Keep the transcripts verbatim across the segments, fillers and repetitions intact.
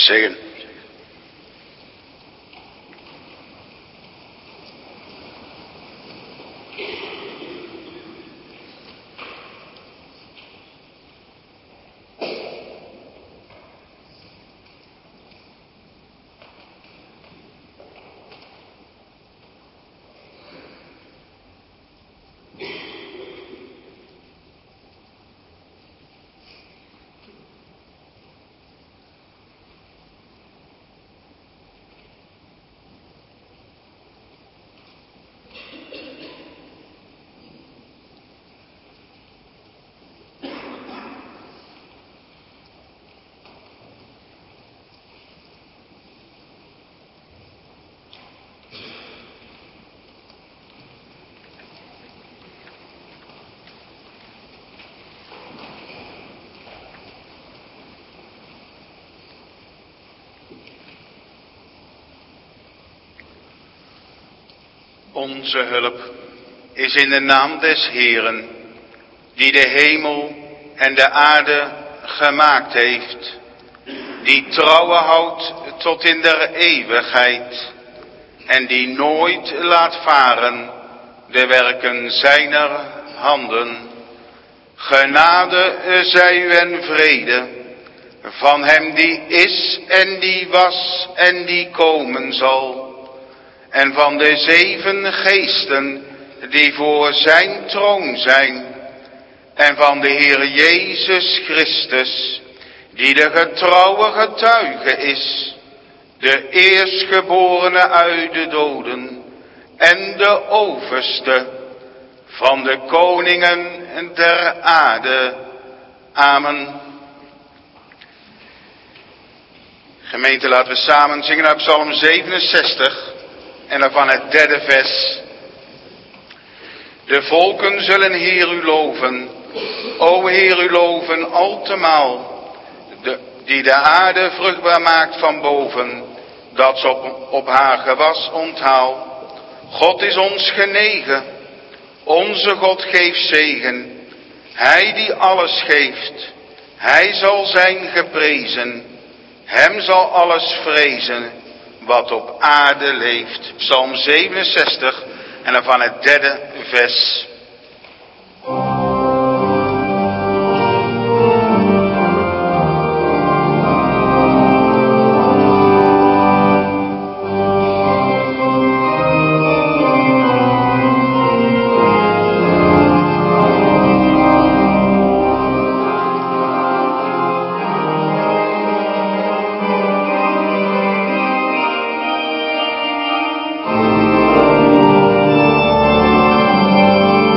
zeggen. Onze hulp is in de naam des Heeren, die de hemel en de aarde gemaakt heeft, die trouwe houdt tot in der eeuwigheid en die nooit laat varen de werken zijner handen. Genade zij u en vrede van hem die is en die was en die komen zal, en van de zeven geesten die voor zijn troon zijn, en van de Heer Jezus Christus, die de getrouwe getuige is, de eerstgeborene uit de doden en de overste van de koningen der aarde. Amen. Gemeente, laten we samen zingen uit Psalm zevenenzestig en daarvan het derde vers. De volken zullen Heer u loven, o Heer u loven altemaal, de, die de aarde vruchtbaar maakt van boven, dat ze op, op haar gewas onthaalt. God is ons genegen, onze God geeft zegen, hij die alles geeft, hij zal zijn geprezen, hem zal alles vrezen, wat op aarde leeft. Psalm zevenenzestig en daarvan het derde vers. Thank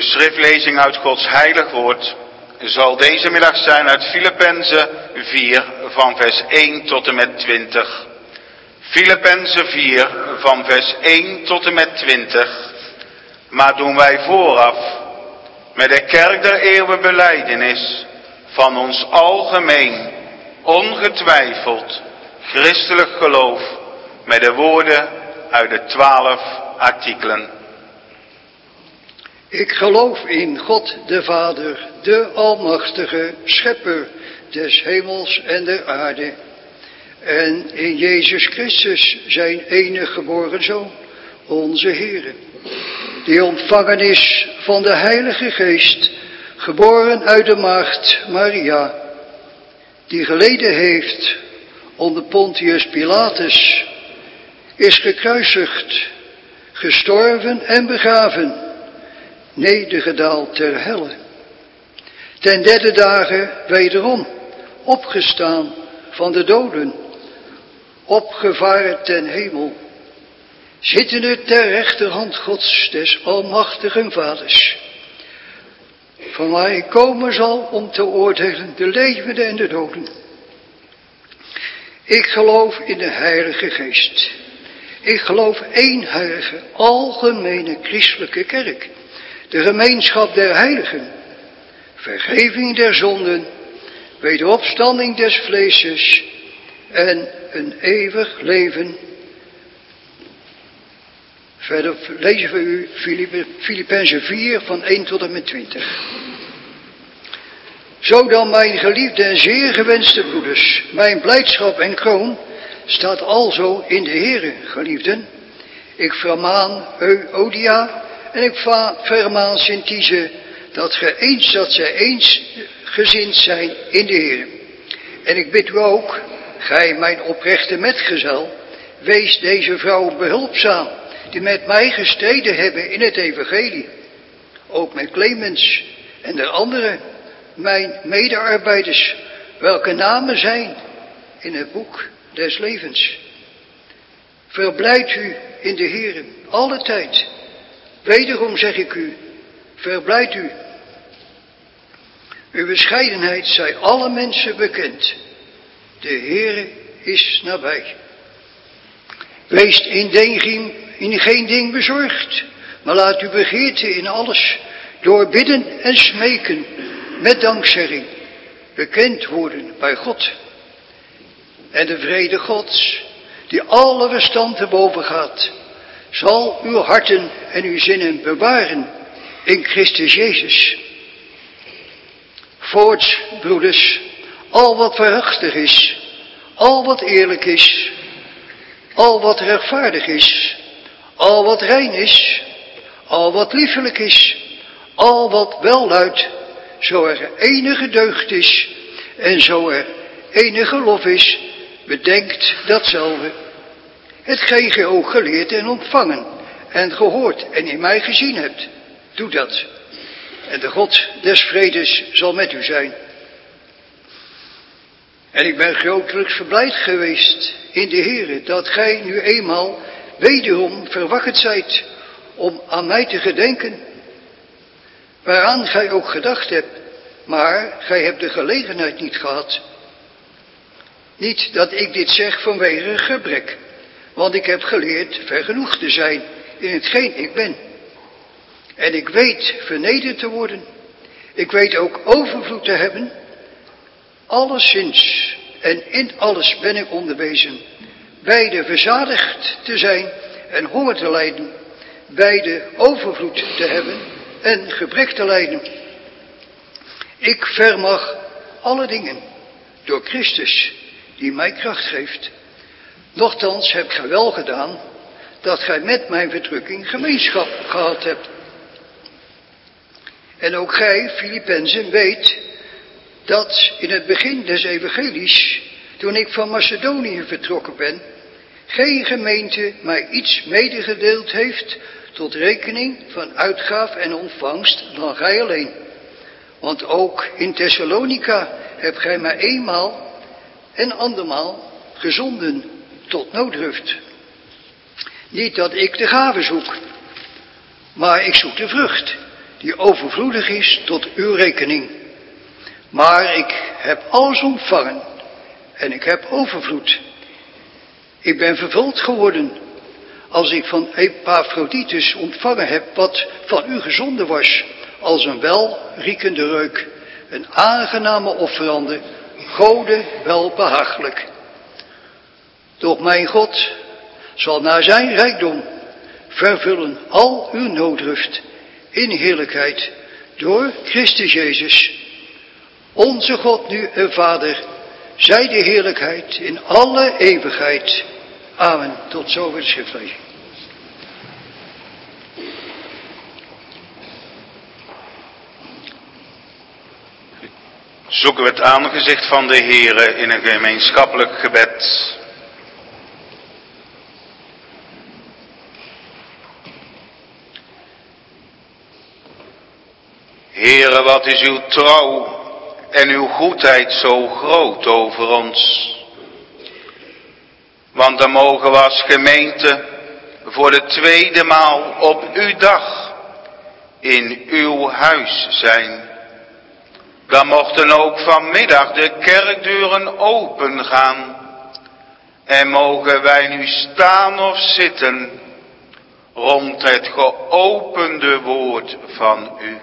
De schriftlezing uit Gods heilig woord zal deze middag zijn uit Filippenzen vier van vers één tot en met twintig. Filippenzen vier van vers één tot en met twintig. Maar doen wij vooraf met de kerk der eeuwen belijdenis van ons algemeen, ongetwijfeld, christelijk geloof met de woorden uit de twaalf artikelen. Ik geloof in God de Vader, de Almachtige, Schepper des hemels en der aarde. En in Jezus Christus, zijn enige geboren Zoon, onze Heere, die ontvangen is van de Heilige Geest, geboren uit de maagd Maria, die geleden heeft onder Pontius Pilatus, is gekruisigd, gestorven en begraven, nedergedaald ter helle. Ten derde dagen wederom opgestaan van de doden, opgevaren ten hemel, zittende ter rechterhand Gods des almachtigen Vaders, van waar hij komen zal om te oordelen de levenden en de doden. Ik geloof in de Heilige Geest. Ik geloof één heilige, algemene christelijke kerk, de gemeenschap der heiligen, vergeving der zonden, wederopstanding des vleeses en een eeuwig leven. Verder lezen we u Filippenzen vier van één tot en met twintig. Zo dan, mijn geliefde en zeer gewenste broeders, mijn blijdschap en kroon staat alzo in de Heere, geliefden. Ik vermaan Euodia en ik vermaan Syntyche, dat ge eens, dat zij eensgezind zijn in de Heere. En ik bid u ook, gij mijn oprechte metgezel, wees deze vrouwen behulpzaam, die met mij gestreden hebben in het evangelie. Ook met Clemens en de anderen, mijn medearbeiders, welke namen zijn in het boek des levens. Verblijd u in de Heere alle tijd. Wederom zeg ik u, verblijd u. Uw bescheidenheid zij alle mensen bekend. De Heere is nabij. Wees in, ding, in geen ding bezorgd, maar laat uw begeerte in alles door bidden en smeken met dankzegging bekend worden bij God. En de vrede Gods, die alle verstand te boven gaat, zal uw harten en uw zinnen bewaren in Christus Jezus. Voorts, broeders, al wat waarachtig is, al wat eerlijk is, al wat rechtvaardig is, al wat rein is, al wat liefelijk is, al wat welluidt, zo er enige deugd is en zo er enige lof is, bedenkt datzelfde. Hetgeen ge ook geleerd en ontvangen en gehoord en in mij gezien hebt, doe dat. En de God des vredes zal met u zijn. En ik ben grotelijks verblijd geweest in de Heere, dat gij nu eenmaal wederom verwacht zijt om aan mij te gedenken, waaraan gij ook gedacht hebt, maar gij hebt de gelegenheid niet gehad. Niet dat ik dit zeg vanwege gebrek, want ik heb geleerd vergenoegd te zijn in hetgeen ik ben. En ik weet vernederd te worden. Ik weet ook overvloed te hebben. Alleszins en in alles ben ik onderwezen. Beide verzadigd te zijn en honger te lijden. Beide overvloed te hebben en gebrek te lijden. Ik vermag alle dingen door Christus die mij kracht geeft. Nochtans heb gij wel gedaan dat gij met mijn verdrukking gemeenschap gehad hebt. En ook gij, Filippenzen, weet dat in het begin des evangelies, toen ik van Macedonië vertrokken ben, geen gemeente mij iets medegedeeld heeft tot rekening van uitgaaf en ontvangst dan gij alleen. Want ook in Thessalonica hebt gij mij eenmaal en andermaal gezonden tot nooddruft. Niet dat ik de gave zoek, maar ik zoek de vrucht die overvloedig is tot uw rekening. Maar ik heb alles ontvangen en ik heb overvloed. Ik ben vervuld geworden als ik van Epaphroditus ontvangen heb wat van u gezonden was, als een welriekende reuk, een aangename offerande, Gode welbehagelijk. Doch mijn God zal naar zijn rijkdom vervullen al uw nooddruft in heerlijkheid door Christus Jezus. Onze God nu en Vader, zij de heerlijkheid in alle eeuwigheid. Amen. Tot zover de schriftlezing. Zoeken we het aangezicht van de Heere in een gemeenschappelijk gebed. Heere, wat is uw trouw en uw goedheid zo groot over ons. Want dan mogen we als gemeente voor de tweede maal op uw dag in uw huis zijn. Dan mochten ook vanmiddag de kerkdeuren open gaan. En mogen wij nu staan of zitten rond het geopende woord van u.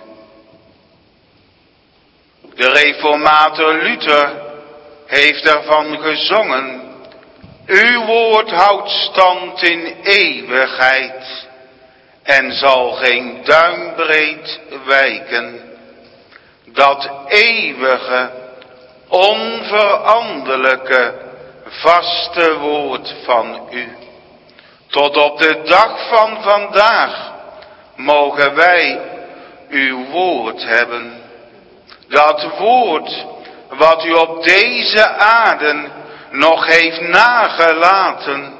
De reformator Luther heeft ervan gezongen. Uw woord houdt stand in eeuwigheid en zal geen duimbreed wijken. Dat eeuwige, onveranderlijke, vaste woord van u. Tot op de dag van vandaag mogen wij uw woord hebben. Dat woord wat u op deze aarde nog heeft nagelaten.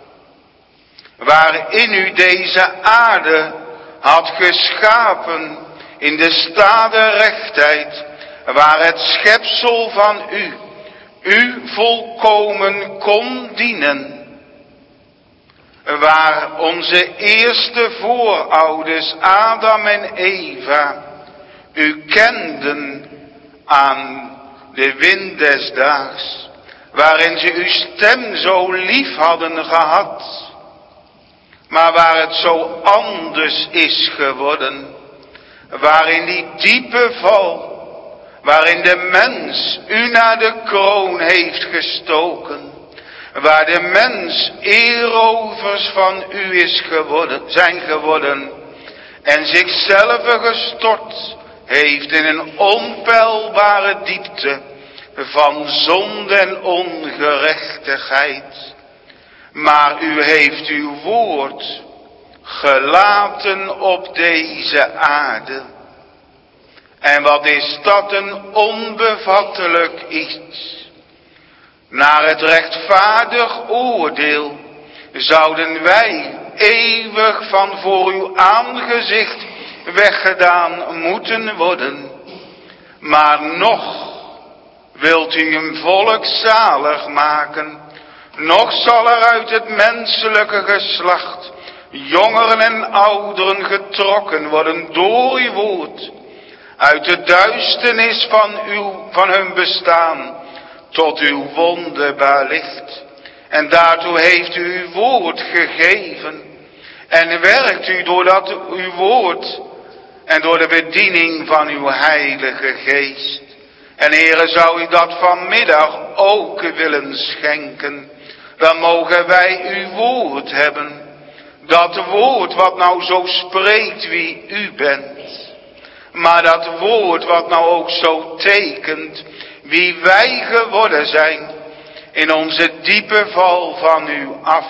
Waarin u deze aarde had geschapen in de stade rechtheid. Waar het schepsel van u, u volkomen kon dienen. Waar onze eerste voorouders Adam en Eva u kenden aan de wind des daags, waarin ze uw stem zo lief hadden gehad, maar waar het zo anders is geworden, waarin die diepe val, waarin de mens u naar de kroon heeft gestoken, waar de mens eerovers van u is geworden, zijn geworden en zichzelf gestort heeft in een onpeilbare diepte van zonde en ongerechtigheid. Maar u heeft uw woord gelaten op deze aarde. En wat is dat een onbevattelijk iets. Naar het rechtvaardig oordeel zouden wij eeuwig van voor uw aangezicht weggedaan moeten worden. Maar nog wilt u een volk zalig maken. Nog zal er uit het menselijke geslacht jongeren en ouderen getrokken worden door uw woord. Uit de duisternis van, uw, van hun bestaan tot uw wonderbaar licht. En daartoe heeft u uw woord gegeven. En werkt u doordat uw woord en door de bediening van uw heilige geest. En Heere, zou u dat vanmiddag ook willen schenken. Dan mogen wij uw woord hebben. Dat woord wat nou zo spreekt wie u bent. Maar dat woord wat nou ook zo tekent wie wij geworden zijn in onze diepe val van u af.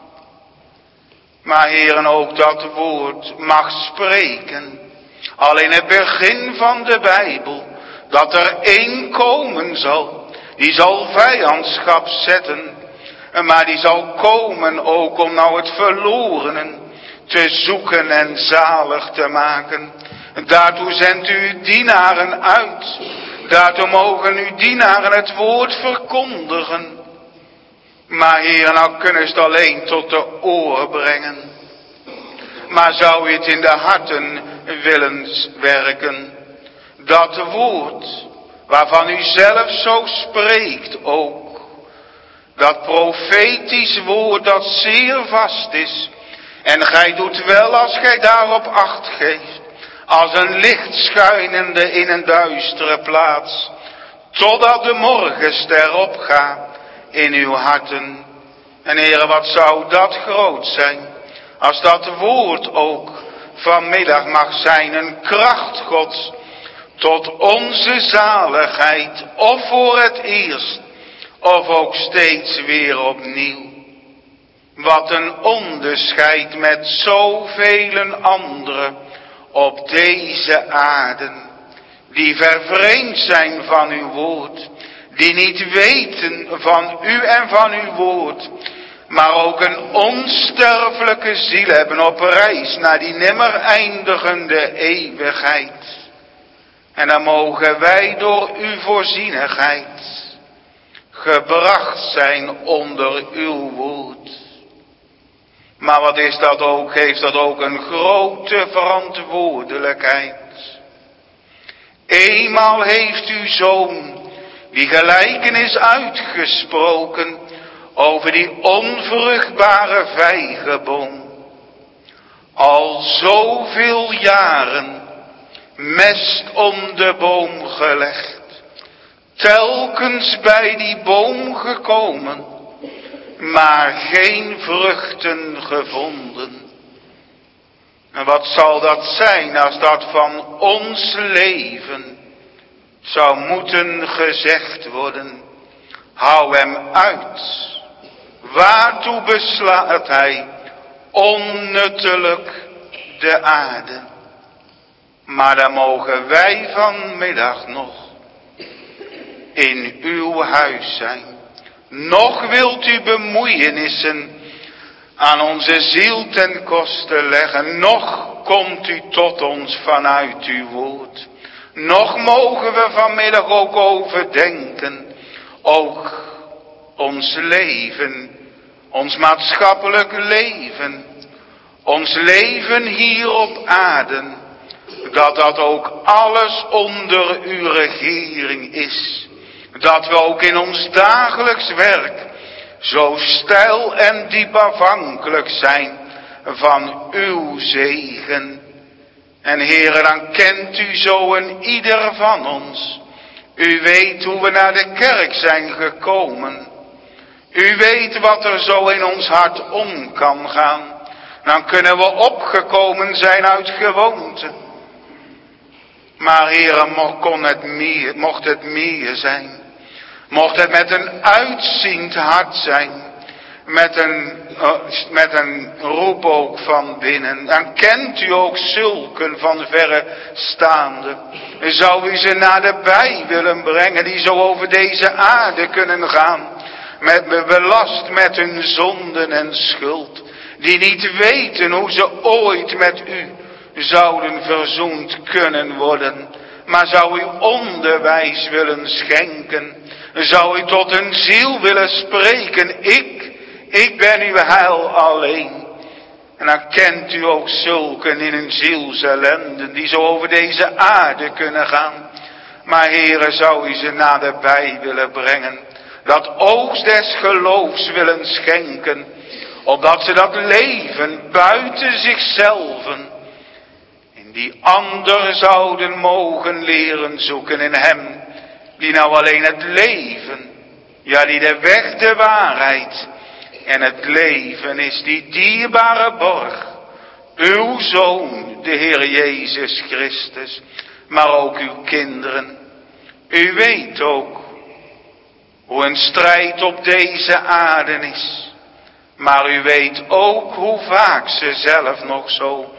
Maar Heeren, ook dat woord mag spreken. Al in het begin van de Bijbel, dat er één komen zal, die zal vijandschap zetten. Maar die zal komen ook om nou het verlorenen te zoeken en zalig te maken. Daartoe zendt u uw dienaren uit. Daartoe mogen uw dienaren het woord verkondigen. Maar Heer, nou kunnen ze het alleen tot de oren brengen. Maar zou u het in de harten willen werken. Dat woord waarvan u zelf zo spreekt ook. Dat profetisch woord dat zeer vast is. En gij doet wel als gij daarop acht geeft. Als een licht schuinende in een duistere plaats. Totdat de morgenster opgaat in uw harten. En Heere, wat zou dat groot zijn. Als dat woord ook vanmiddag mag zijn. Een kracht Gods. Tot onze zaligheid. Of voor het eerst. Of ook steeds weer opnieuw. Wat een onderscheid met zoveel anderen op deze aarde. Die vervreemd zijn van uw woord. Die niet weten van u en van uw woord. Maar ook een onsterfelijke ziel hebben op reis naar die nimmer eindigende eeuwigheid. En dan mogen wij door uw voorzienigheid gebracht zijn onder uw woord. Maar wat is dat ook? Heeft dat ook een grote verantwoordelijkheid. Eenmaal heeft uw zoon die gelijkenis uitgesproken over die onvruchtbare vijgenboom. Al zoveel jaren mest om de boom gelegd. Telkens bij die boom gekomen, maar geen vruchten gevonden. En wat zal dat zijn als dat van ons leven zou moeten gezegd worden? Hou hem uit. Waartoe beslaat hij onnuttelijk de aarde? Maar dan mogen wij vanmiddag nog in uw huis zijn. Nog wilt u bemoeienissen aan onze ziel ten koste leggen. Nog komt u tot ons vanuit uw woord. Nog mogen we vanmiddag ook overdenken. Ook ons leven. Ons maatschappelijk leven. Ons leven hier op aarde. Dat dat ook alles onder uw regering is. Dat we ook in ons dagelijks werk zo steil en diep afhankelijk zijn van uw zegen. En Heere, dan kent u zo een ieder van ons. U weet hoe we naar de kerk zijn gekomen. U weet wat er zo in ons hart om kan gaan. Dan kunnen we opgekomen zijn uit gewoonte. Maar Heere, mocht, kon het meer, mocht het meer zijn. Mocht het met een uitziend hart zijn. Met een, uh, met een roep ook van binnen. Dan kent u ook zulken van verre staande. Zou u ze naderbij willen brengen. Die zo over deze aarde kunnen gaan. Met belast met hun zonden en schuld. Die niet weten hoe ze ooit met u zouden verzoend kunnen worden. Maar zou u onderwijs willen schenken. Zou u tot een ziel willen spreken. Ik, ik ben uw heil alleen. En dan kent u ook zulken in hun zielsellende. Die zo over deze aarde kunnen gaan. Maar Heere, zou u ze naderbij willen brengen. Dat oogst des geloofs willen schenken. Opdat ze dat leven buiten zichzelf. In die ander zouden mogen leren zoeken in hem. Die nou alleen het leven. Ja, die de weg, de waarheid. En het leven is die dierbare borg. Uw Zoon, de Heer Jezus Christus. Maar ook uw kinderen. U weet ook hoe een strijd op deze aarde is. Maar u weet ook hoe vaak ze zelf nog zo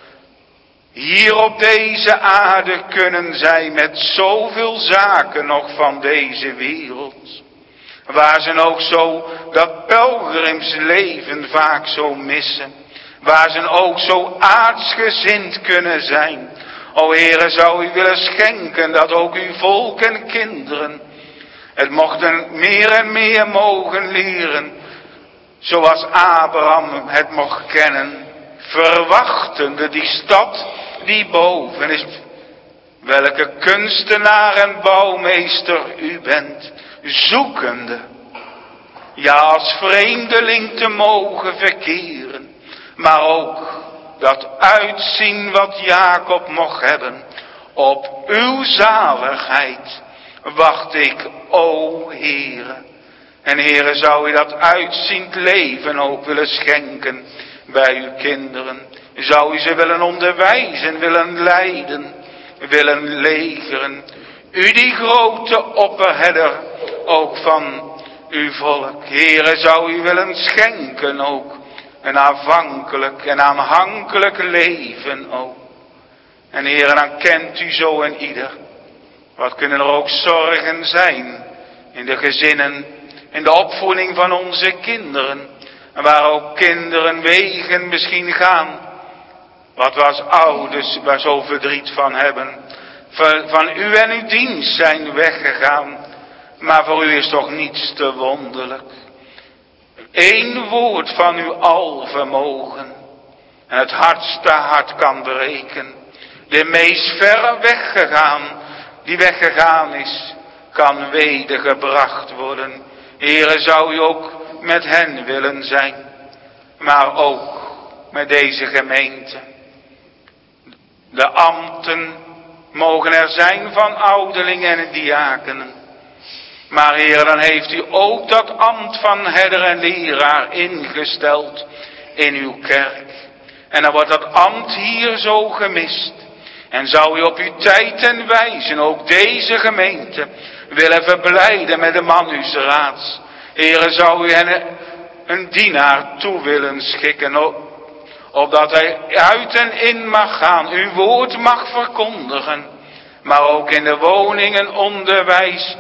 hier op deze aarde kunnen zijn met zoveel zaken nog van deze wereld. Waar ze ook zo dat pelgrimsleven vaak zo missen. Waar ze ook zo aardsgezind kunnen zijn. O Heere, zou u willen schenken dat ook uw volk en kinderen het mochten meer en meer mogen leren. Zoals Abraham het mocht kennen. Verwachtende die stad die boven is. Welke kunstenaar en bouwmeester u bent, zoekende. Ja, als vreemdeling te mogen verkeren. Maar ook dat uitzien wat Jacob mocht hebben. Op uw zaligheid wacht ik, o Heere. En Heere, zou u dat uitziend leven ook willen schenken bij uw kinderen. Zou u ze willen onderwijzen, willen leiden, willen legeren. U die grote opperherder ook van uw volk. Heere, zou u willen schenken ook een afhankelijk en aanhankelijk leven ook. En Heere, dan kent u zo en ieder. Wat kunnen er ook zorgen zijn in de gezinnen, in de opvoeding van onze kinderen. En waar ook kinderen wegen misschien gaan. Wat we als ouders waar zo verdriet van hebben. Van u en uw dienst zijn weggegaan. Maar voor u is toch niets te wonderlijk. Eén woord van uw alvermogen. En het hardste hart kan breken. De meest verre weggegaan, die weggegaan is, kan wedergebracht worden. Heere, zou u ook met hen willen zijn. Maar ook met deze gemeente. De ambten mogen er zijn van ouderlingen en diakenen. Maar Heer, dan heeft u ook dat ambt van herder en leraar ingesteld in uw kerk. En dan wordt dat ambt hier zo gemist. En zou u op uw tijd en wijze ook deze gemeente willen verblijden met de man uws raads. Heer, zou u hen een dienaar toe willen schikken, opdat hij uit en in mag gaan, uw woord mag verkondigen. Maar ook in de woningen onderwijs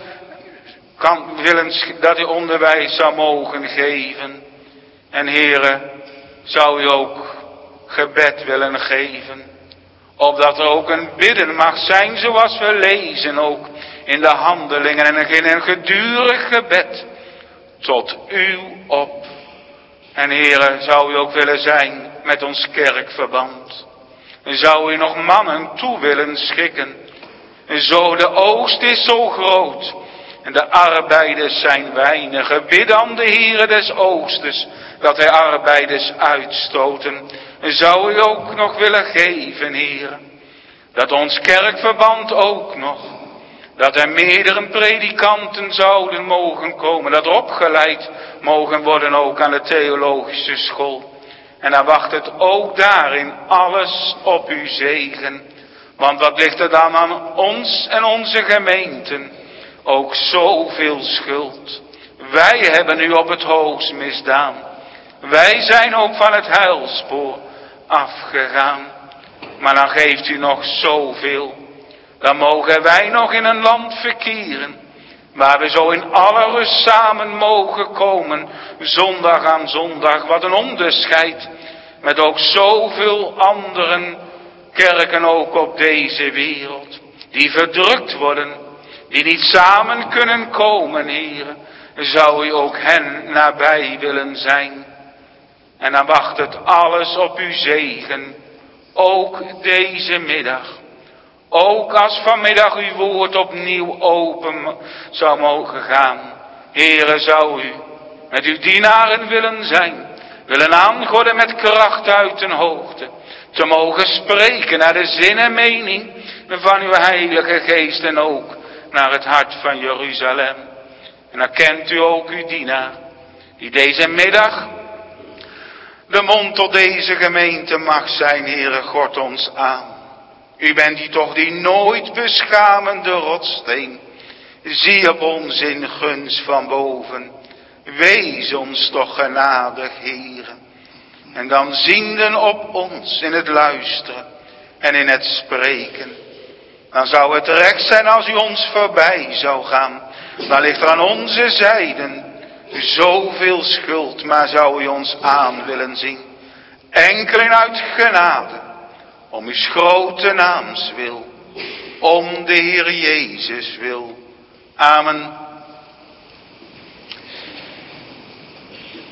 kan willen, dat u onderwijs zou mogen geven. En Heere, zou u ook gebed willen geven. Opdat er ook een bidden mag zijn zoals we lezen ook in de handelingen. En in een gedurig gebed tot u op. En Heere, zou u ook willen zijn met ons kerkverband. En zou u nog mannen toe willen schikken. En zo de oogst is zo groot. En de arbeiders zijn weinig. Bid dan de Heere des oogsters dat hij arbeiders uitstoten. En zou u ook nog willen geven, Heere. Dat ons kerkverband ook nog. Dat er meerdere predikanten zouden mogen komen. Dat opgeleid mogen worden ook aan de theologische school. En dan wacht het ook daarin alles op uw zegen. Want wat ligt er dan aan ons en onze gemeenten? Ook zoveel schuld. Wij hebben u op het hoogst misdaan. Wij zijn ook van het heilspoor afgegaan. Maar dan geeft u nog zoveel. Dan mogen wij nog in een land verkeren. Waar we zo in alle rust samen mogen komen. Zondag aan zondag. Wat een onderscheid. Met ook zoveel anderen kerken ook op deze wereld. Die verdrukt worden. Die niet samen kunnen komen, Heere. Zou u ook hen nabij willen zijn. En dan wacht het alles op uw zegen. Ook deze middag. Ook als vanmiddag uw woord opnieuw open zou mogen gaan. Heere, zou u met uw dienaren willen zijn. Willen aangorden met kracht uit een hoogte. Te mogen spreken naar de zin en mening van uw heilige geest. En ook naar het hart van Jeruzalem. En dan kent u ook uw dienaar. Die deze middag de mond tot deze gemeente mag zijn, Heere, God ons aan. U bent die toch die nooit beschamende rotsteen. Zie op ons in gunst van boven. Wees ons toch genadig, Heere. En dan zienden op ons in het luisteren en in het spreken. Dan zou het recht zijn als u ons voorbij zou gaan. Dan ligt er aan onze zijden zoveel schuld, maar zou u ons aan willen zien. Enkel en uit genade, om uw grote naams wil, om de Heer Jezus wil. Amen.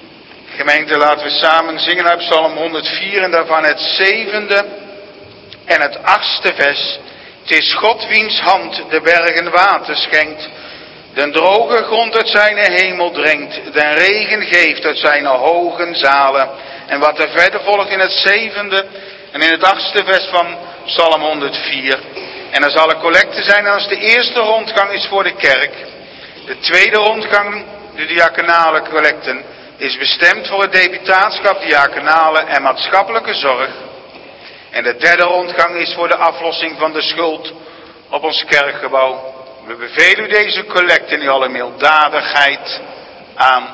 Gemeente, laten we samen zingen uit Psalm honderdvier en daarvan het zevende En het achtste vers. Het is God wiens hand de bergen water schenkt, den droge grond uit zijn hemel drenkt, den regen geeft uit zijn hoge zalen. En wat er verder volgt in het zevende en in het achtste vers van Psalm honderdvier. En er zal een collecte zijn als de eerste rondgang is voor de kerk. De tweede rondgang, de diaconale collecten, is bestemd voor het deputaatschap, diaconale en maatschappelijke zorg. En de derde rondgang is voor de aflossing van de schuld op ons kerkgebouw. We bevelen u deze collecte in alle milddadigheid aan.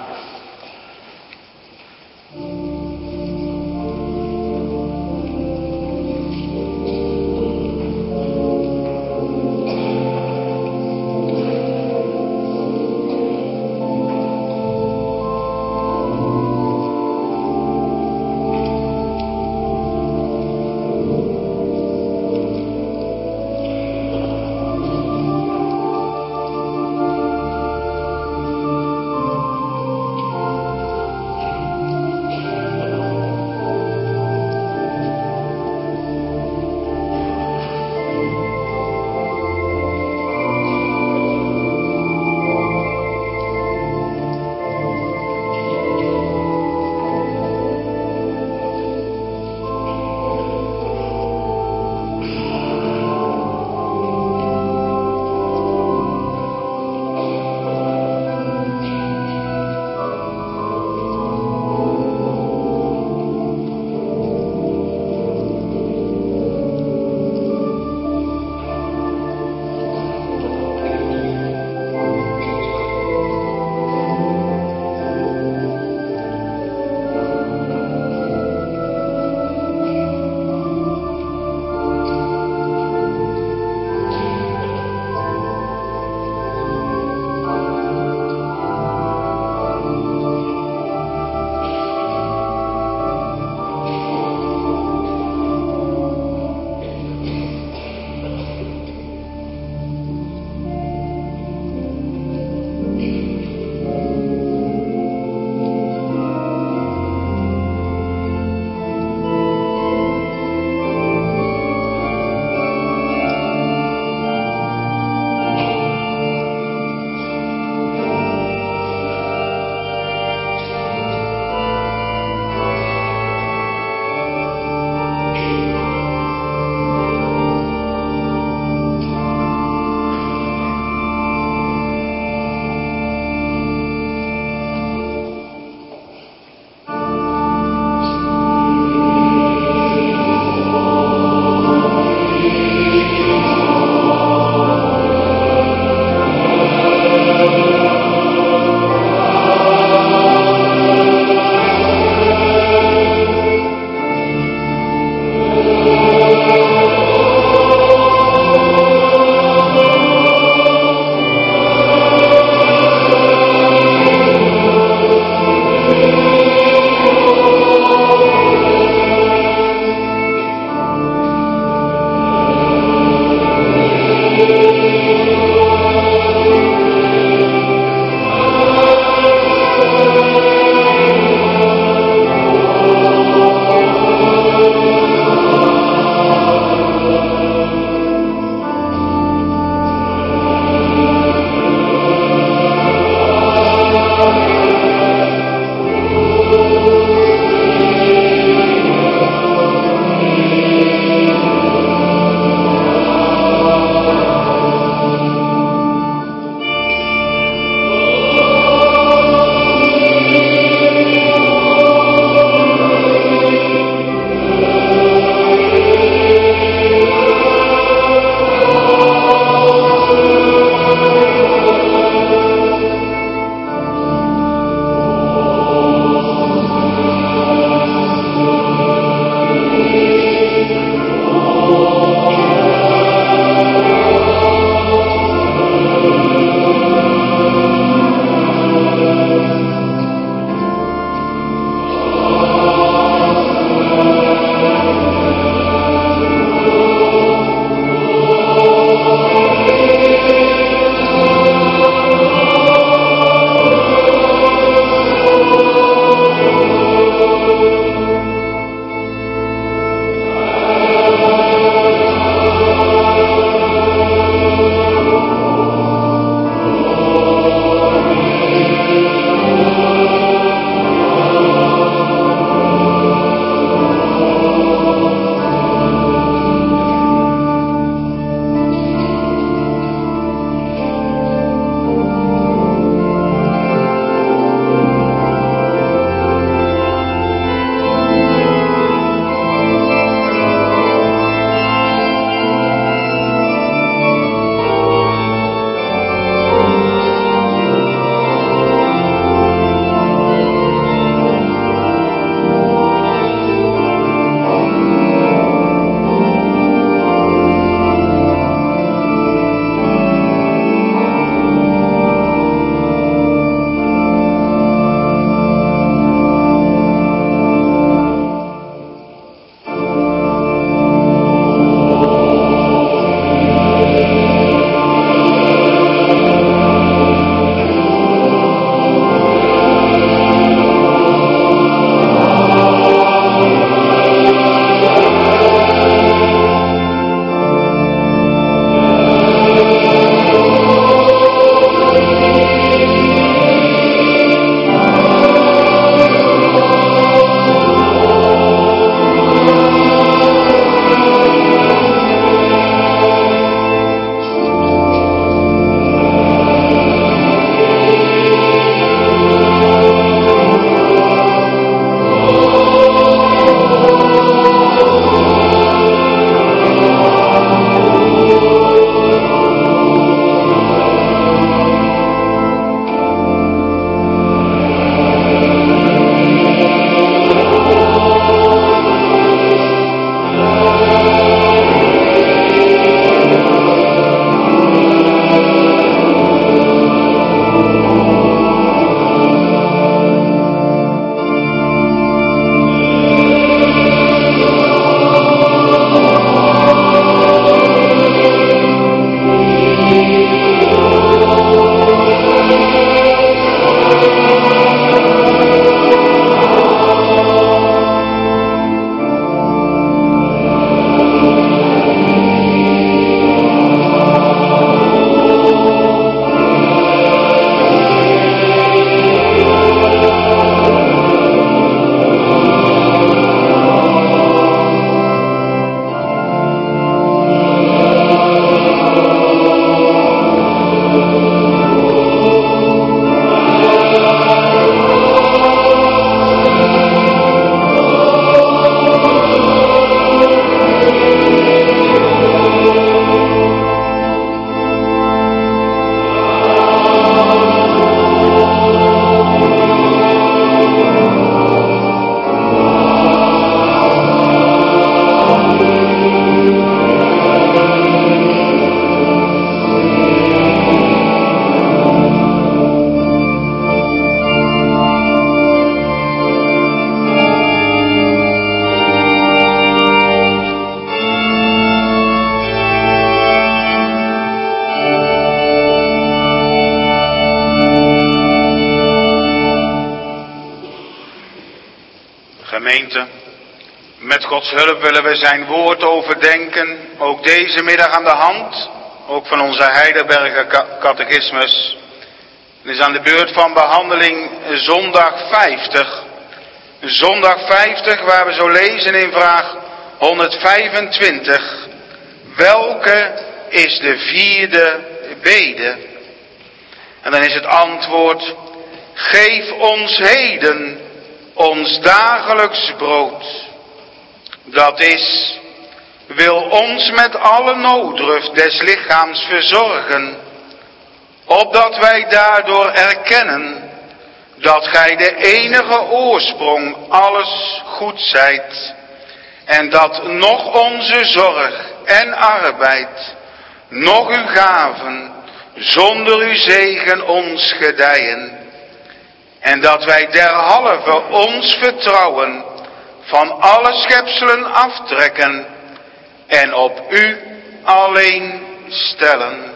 Gemeente, met Gods hulp willen we zijn woord overdenken, ook deze middag aan de hand, ook van onze Heidelberger catechismus. Het is aan de beurt van behandeling zondag vijftig. Zondag vijftig, waar we zo lezen in vraag honderdvijfentwintig. Welke is de vierde bede? En dan is het antwoord: geef ons heden ons dagelijks brood. Dat is, wil ons met alle nooddruft des lichaams verzorgen, opdat wij daardoor erkennen dat gij de enige oorsprong alles goed zijt, en dat nog onze zorg en arbeid, nog uw gaven, zonder uw zegen ons gedijen, en dat wij derhalve ons vertrouwen van alle schepselen aftrekken en op u alleen stellen.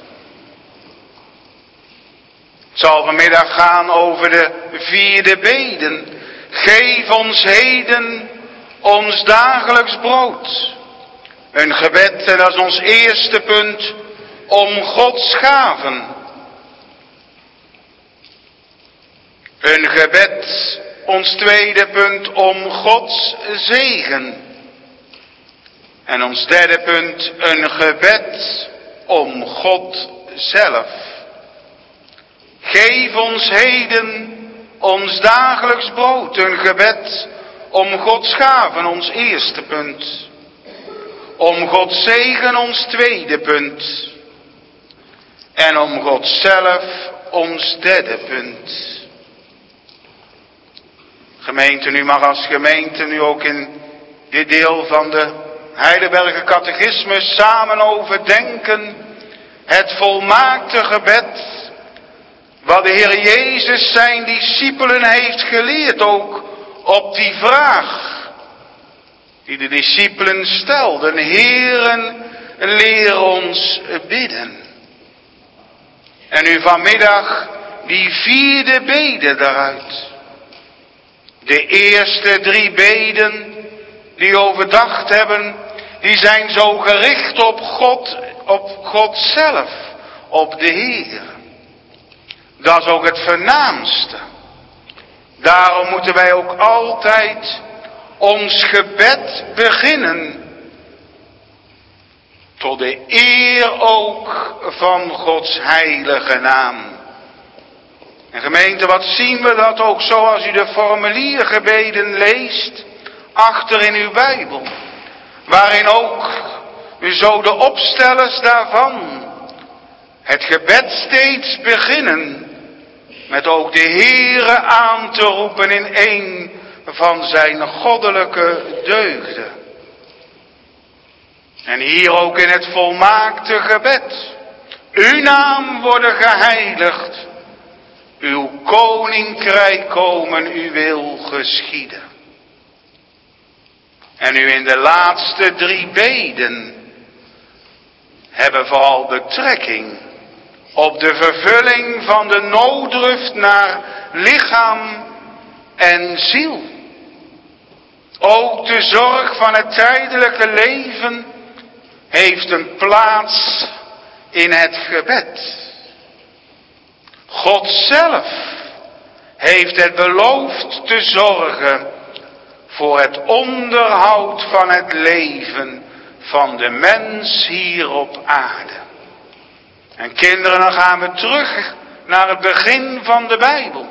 Het zal vanmiddag gaan over de vierde beden. Geef ons heden ons dagelijks brood. Een gebed, en dat is ons eerste punt, om Gods gaven. Een gebed, ons tweede punt, om Gods zegen. En ons derde punt, een gebed om God zelf. Geef ons heden ons dagelijks brood. Een gebed om Gods gaven, ons eerste punt. Om Gods zegen, ons tweede punt. En om God zelf, ons derde punt. Gemeente, u mag als gemeente nu ook in dit deel van de Heidelberger catechismus samen overdenken het volmaakte gebed, wat de Heer Jezus zijn discipelen heeft geleerd, ook op die vraag die de discipelen stelden: Heeren, leer ons bidden. En nu vanmiddag die vierde bede daaruit. De eerste drie beden die overdacht hebben, die zijn zo gericht op God, op God zelf, op de Heer. Dat is ook het voornaamste. Daarom moeten wij ook altijd ons gebed beginnen tot de eer ook van Gods heilige naam. En gemeente, wat zien we dat ook zoals u de formuliergebeden leest, achter in uw Bijbel. Waarin ook u zo de opstellers daarvan het gebed steeds beginnen met ook de Heere aan te roepen in een van zijn goddelijke deugden. En hier ook in het volmaakte gebed: uw naam worden geheiligd, uw koninkrijk komen, uw wil geschieden. En nu in de laatste drie beden hebben vooral betrekking op de vervulling van de nooddruft naar lichaam en ziel. Ook de zorg van het tijdelijke leven heeft een plaats in het gebed. God zelf heeft het beloofd te zorgen voor het onderhoud van het leven van de mens hier op aarde. En kinderen, dan gaan we terug naar het begin van de Bijbel.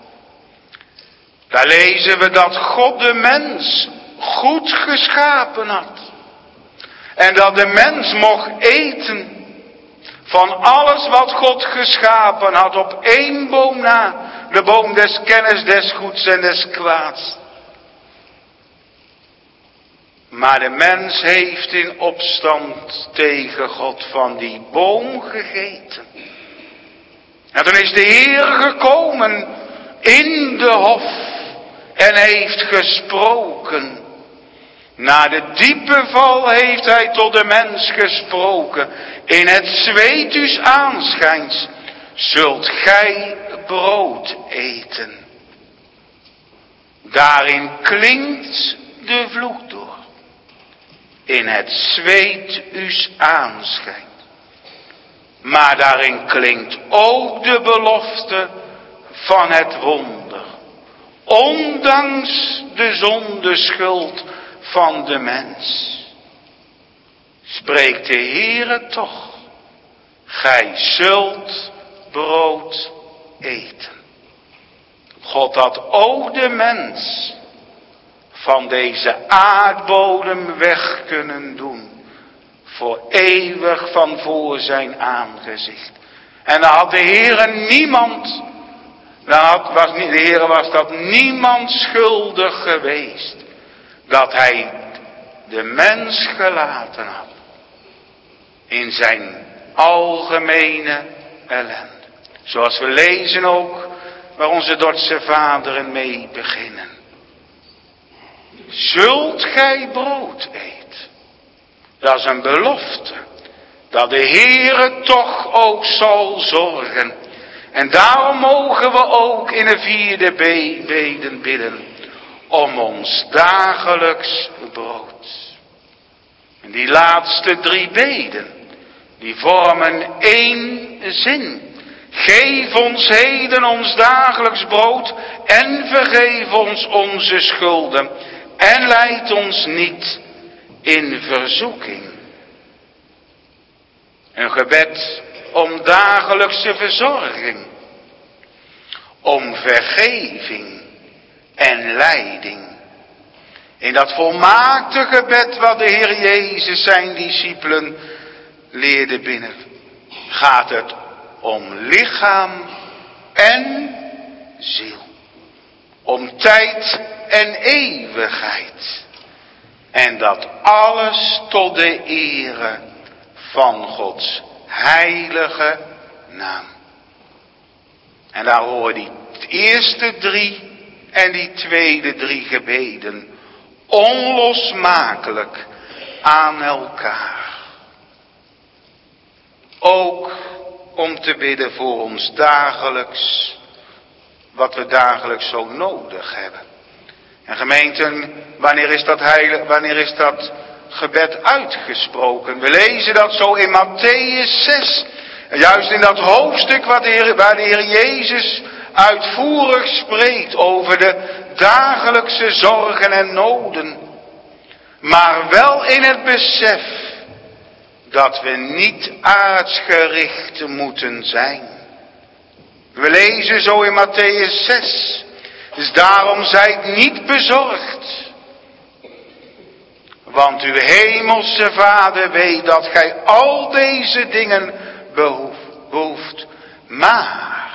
Daar lezen we dat God de mens goed geschapen had. En dat de mens mocht eten van alles wat God geschapen had, op één boom na, de boom des kennis des goeds en des kwaads. Maar de mens heeft in opstand tegen God van die boom gegeten. En dan is de Heer gekomen in de hof en heeft gesproken. Na de diepe val heeft hij tot de mens gesproken. In het zweet uws aanschijns zult gij brood eten. Daarin klinkt de vloek door. In het zweet u's aanschijnt. Maar daarin klinkt ook de belofte van het wonder. Ondanks de zonde schuld van de mens. Spreekt de Heere toch. Gij zult brood eten. God had ook de mens van deze aardbodem weg kunnen doen. Voor eeuwig van voor zijn aangezicht. En dan had de Heere niemand, dan had, was, de Heere was dat niemand schuldig geweest. Dat hij de mens gelaten had. In zijn algemene ellende. Zoals we lezen ook, waar onze Dordtse vaderen mee beginnen. Zult gij brood eten? Dat is een belofte. Dat de Heere toch ook zal zorgen. En daarom mogen we ook in de vierde beden bidden. Om ons dagelijks brood. En die laatste drie beden. Die vormen één zin. Geef ons heden ons dagelijks brood en vergeef ons onze schulden en leid ons niet in verzoeking. Een gebed om dagelijkse verzorging, om vergeving en leiding. In dat volmaakte gebed wat de Heer Jezus zijn discipelen leerde binnen, gaat het om lichaam en ziel. Om tijd en eeuwigheid. En dat alles tot de ere van Gods heilige naam. En daar horen die eerste drie en die tweede drie gebeden onlosmakelijk aan elkaar. Ook om te bidden voor ons dagelijks, wat we dagelijks zo nodig hebben. En gemeenten, wanneer is dat heilig, wanneer is dat gebed uitgesproken? We lezen dat zo in Mattheüs zes. En juist in dat hoofdstuk wat de Heer, waar de Heer Jezus uitvoerig spreekt over de dagelijkse zorgen en noden. Maar wel in het besef dat we niet aardsgericht moeten zijn. We lezen zo in Mattheüs zes. Dus daarom zijt niet bezorgd. Want uw hemelse Vader weet dat gij al deze dingen behoeft. Maar,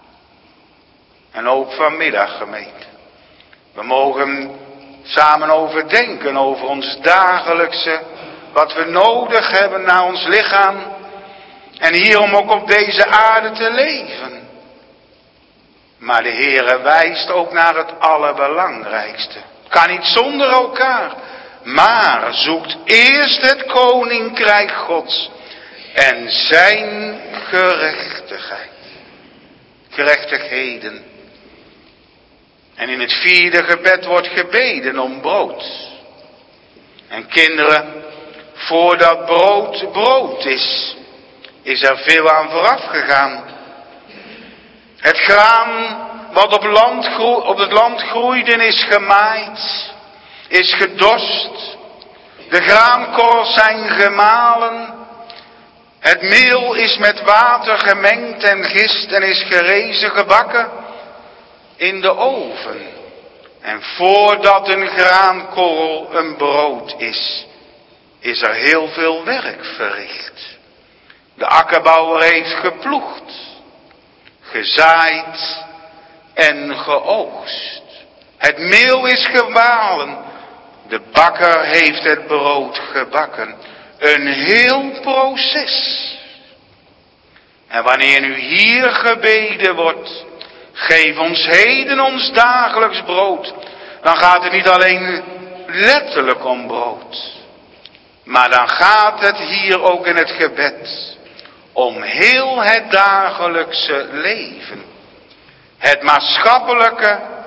en ook vanmiddag gemeente, we mogen samen overdenken over ons dagelijkse, wat we nodig hebben naar ons lichaam. En hierom ook op deze aarde te leven. Maar de Heere wijst ook naar het allerbelangrijkste. Kan niet zonder elkaar. Maar zoekt eerst het koninkrijk Gods. En zijn gerechtigheid. Gerechtigheden. En in het vierde gebed wordt gebeden om brood. En kinderen, voordat brood brood is, is er veel aan vooraf gegaan. Het graan wat op, land groe, op het land groeide is gemaaid, is gedorst. De graankorrels zijn gemalen. Het meel is met water gemengd en gist en is gerezen gebakken in de oven. En voordat een graankorrel een brood is, is er heel veel werk verricht. De akkerbouwer heeft geploegd, gezaaid en geoogst. Het meel is gemalen. De bakker heeft het brood gebakken. Een heel proces. En wanneer nu hier gebeden wordt, geef ons heden ons dagelijks brood, dan gaat het niet alleen letterlijk om brood. Maar dan gaat het hier ook in het gebed om heel het dagelijkse leven. Het maatschappelijke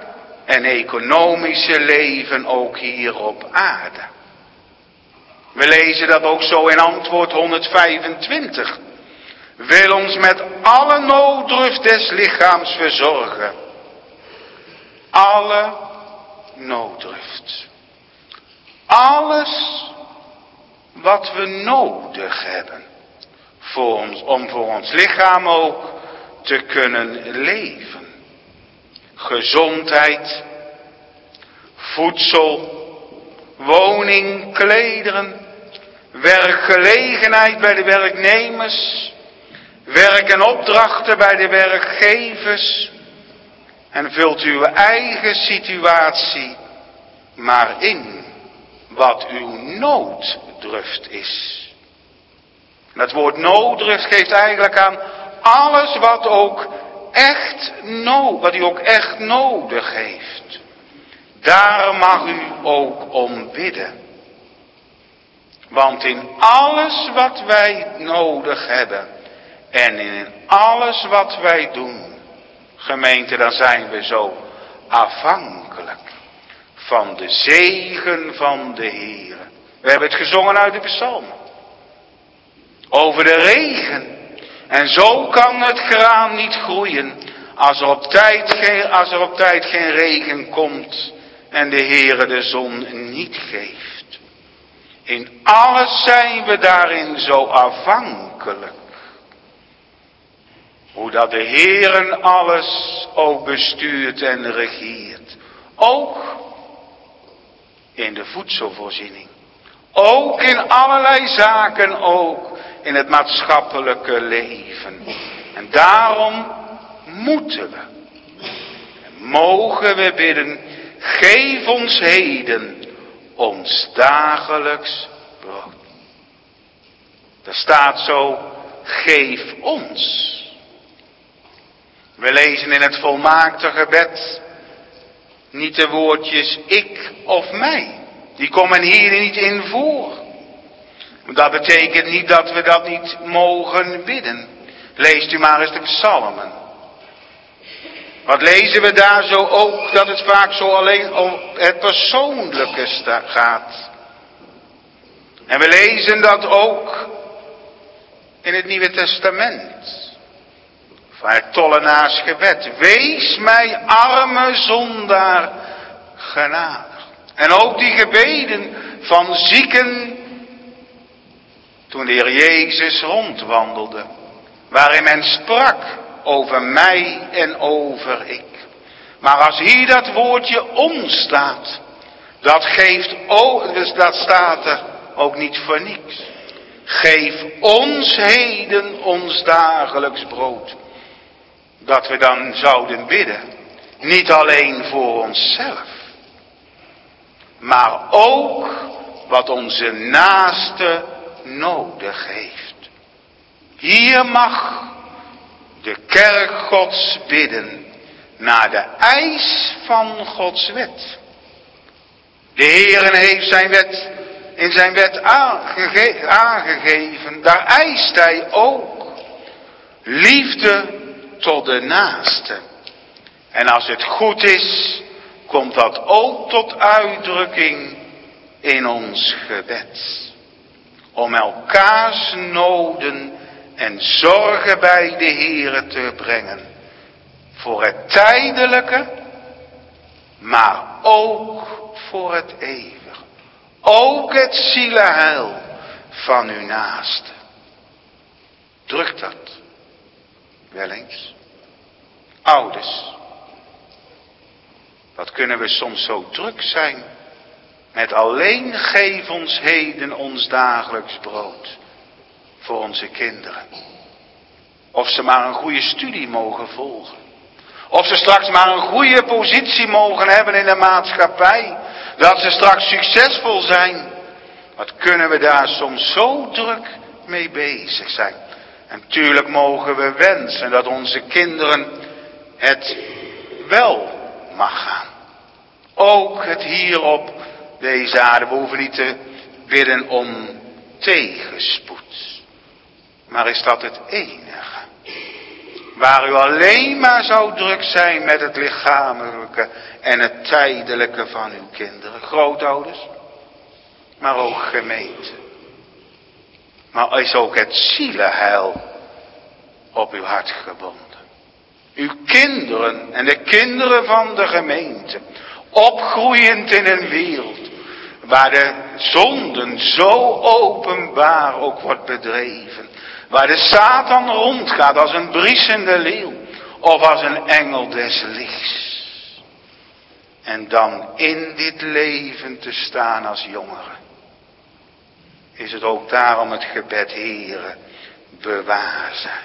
en economische leven ook hier op aarde. We lezen dat ook zo in antwoord honderdvijfentwintig. Wil ons met alle nooddruft des lichaams verzorgen. Alle nooddruft. Alles wat we nodig hebben. Voor ons, om voor ons lichaam ook te kunnen leven. Gezondheid, voedsel, woning, klederen, werkgelegenheid bij de werknemers, werk en opdrachten bij de werkgevers. En vult uw eigen situatie maar in wat uw nooddruft is. En het woord nooddruft geeft eigenlijk aan alles wat ook echt no, wat u ook echt nodig heeft. Daar mag u ook om bidden. Want in alles wat wij nodig hebben en in alles wat wij doen, gemeente, dan zijn we zo afhankelijk van de zegen van de Heer. We hebben het gezongen uit de psalmen. Over de regen. En zo kan het graan niet groeien als er op tijd geen, als er op tijd geen regen komt en de Heere de zon niet geeft. In alles zijn we daarin zo afhankelijk. Hoe dat de Heere alles ook bestuurt en regeert. Ook in de voedselvoorziening. Ook in allerlei zaken, ook in het maatschappelijke leven. En daarom moeten we en mogen we bidden, geef ons heden ons dagelijks brood. Daar staat zo, geef ons. We lezen in het volmaakte gebed niet de woordjes ik of mij. Die komen hier niet in voor. Dat betekent niet dat we dat niet mogen bidden. Leest u maar eens de psalmen. Wat lezen we daar zo ook, dat het vaak zo alleen om het persoonlijke gaat. En we lezen dat ook in het Nieuwe Testament. Van het tollenaarsgebed. Wees mij arme zondaar genadig. En ook die gebeden van zieken, toen de Heer Jezus rondwandelde, waarin men sprak over mij en over ik. Maar als hier dat woordje ons staat, dat geeft, dus dat staat er ook niet voor niks. Geef ons heden ons dagelijks brood. Dat we dan zouden bidden, niet alleen voor onszelf, maar ook wat onze naaste nodig heeft. Hier mag de kerk Gods bidden naar de eis van Gods wet. De Heere heeft zijn wet in zijn wet aangege- aangegeven. Daar eist hij ook liefde tot de naaste. En als het goed is, komt dat ook tot uitdrukking in ons gebed. Om elkaars noden en zorgen bij de Heere te brengen. Voor het tijdelijke, maar ook voor het eeuwige. Ook het zielenheil van uw naaste. Drukt dat wel eens? Ouders, wat kunnen we soms zo druk zijn met alleen geef ons heden ons dagelijks brood voor onze kinderen. Of ze maar een goede studie mogen volgen. Of ze straks maar een goede positie mogen hebben in de maatschappij. Dat ze straks succesvol zijn. Wat kunnen we daar soms zo druk mee bezig zijn. En natuurlijk mogen we wensen dat onze kinderen het wel mag gaan. Ook het hier op deze aarde. We hoeven niet te bidden om tegenspoed. Maar is dat het enige Waar u alleen maar zou druk zijn met het lichamelijke en het tijdelijke van uw kinderen. Grootouders, maar ook gemeente. Maar is ook het zielenheil op uw hart gebonden. Uw kinderen en de kinderen van de gemeente. Opgroeiend in een wereld waar de zonden zo openbaar ook wordt bedreven. Waar de Satan rondgaat als een briesende leeuw of als een engel des lichts. En dan in dit leven te staan als jongeren. Is het ook daarom het gebed, Heere, bewaar zijn.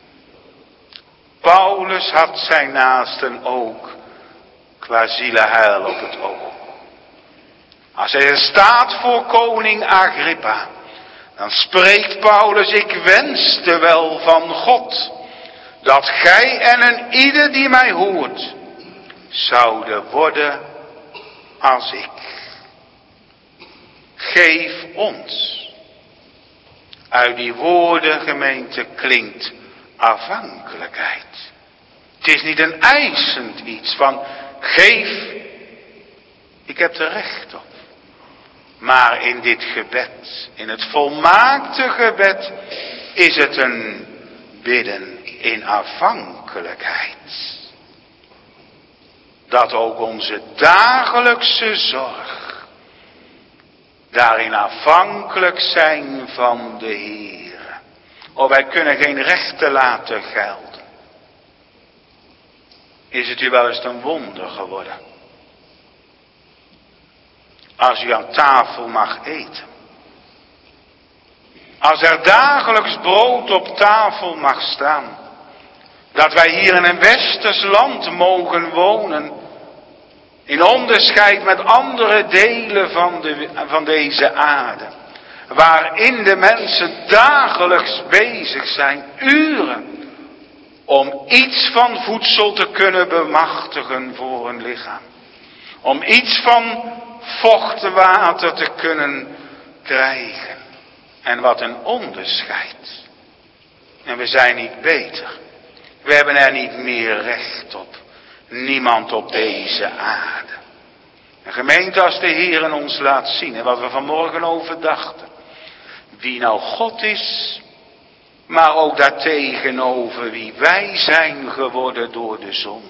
Paulus had zijn naasten ook qua zielenheil op het oog. Als hij er staat voor koning Agrippa, dan spreekt Paulus: ik wenste wel van God, dat gij en een ieder die mij hoort, zouden worden als ik. Geef ons. Uit die woorden, gemeente, klinkt afhankelijkheid. Het is niet een eisend iets van geef, ik heb er recht op. Maar in dit gebed, in het volmaakte gebed, is het een bidden in afhankelijkheid. Dat ook onze dagelijkse zorg daarin afhankelijk zijn van de Heer. Of wij kunnen geen rechten laten gelden. Is het u wel eens een wonder geworden? Als u aan tafel mag eten. Als er dagelijks brood op tafel mag staan. Dat wij hier in een westers land mogen wonen. In onderscheid met andere delen van, de, van deze aarde. Waarin de mensen dagelijks bezig zijn, uren. Om iets van voedsel te kunnen bemachtigen voor hun lichaam. Om iets van vochtwater te kunnen krijgen. En wat een onderscheid. En we zijn niet beter. We hebben er niet meer recht op. Niemand op deze aarde. Een gemeente als de Heer ons laat zien. En wat we vanmorgen overdachten. Wie nou God is. Maar ook daartegenover wie wij zijn geworden door de zonde.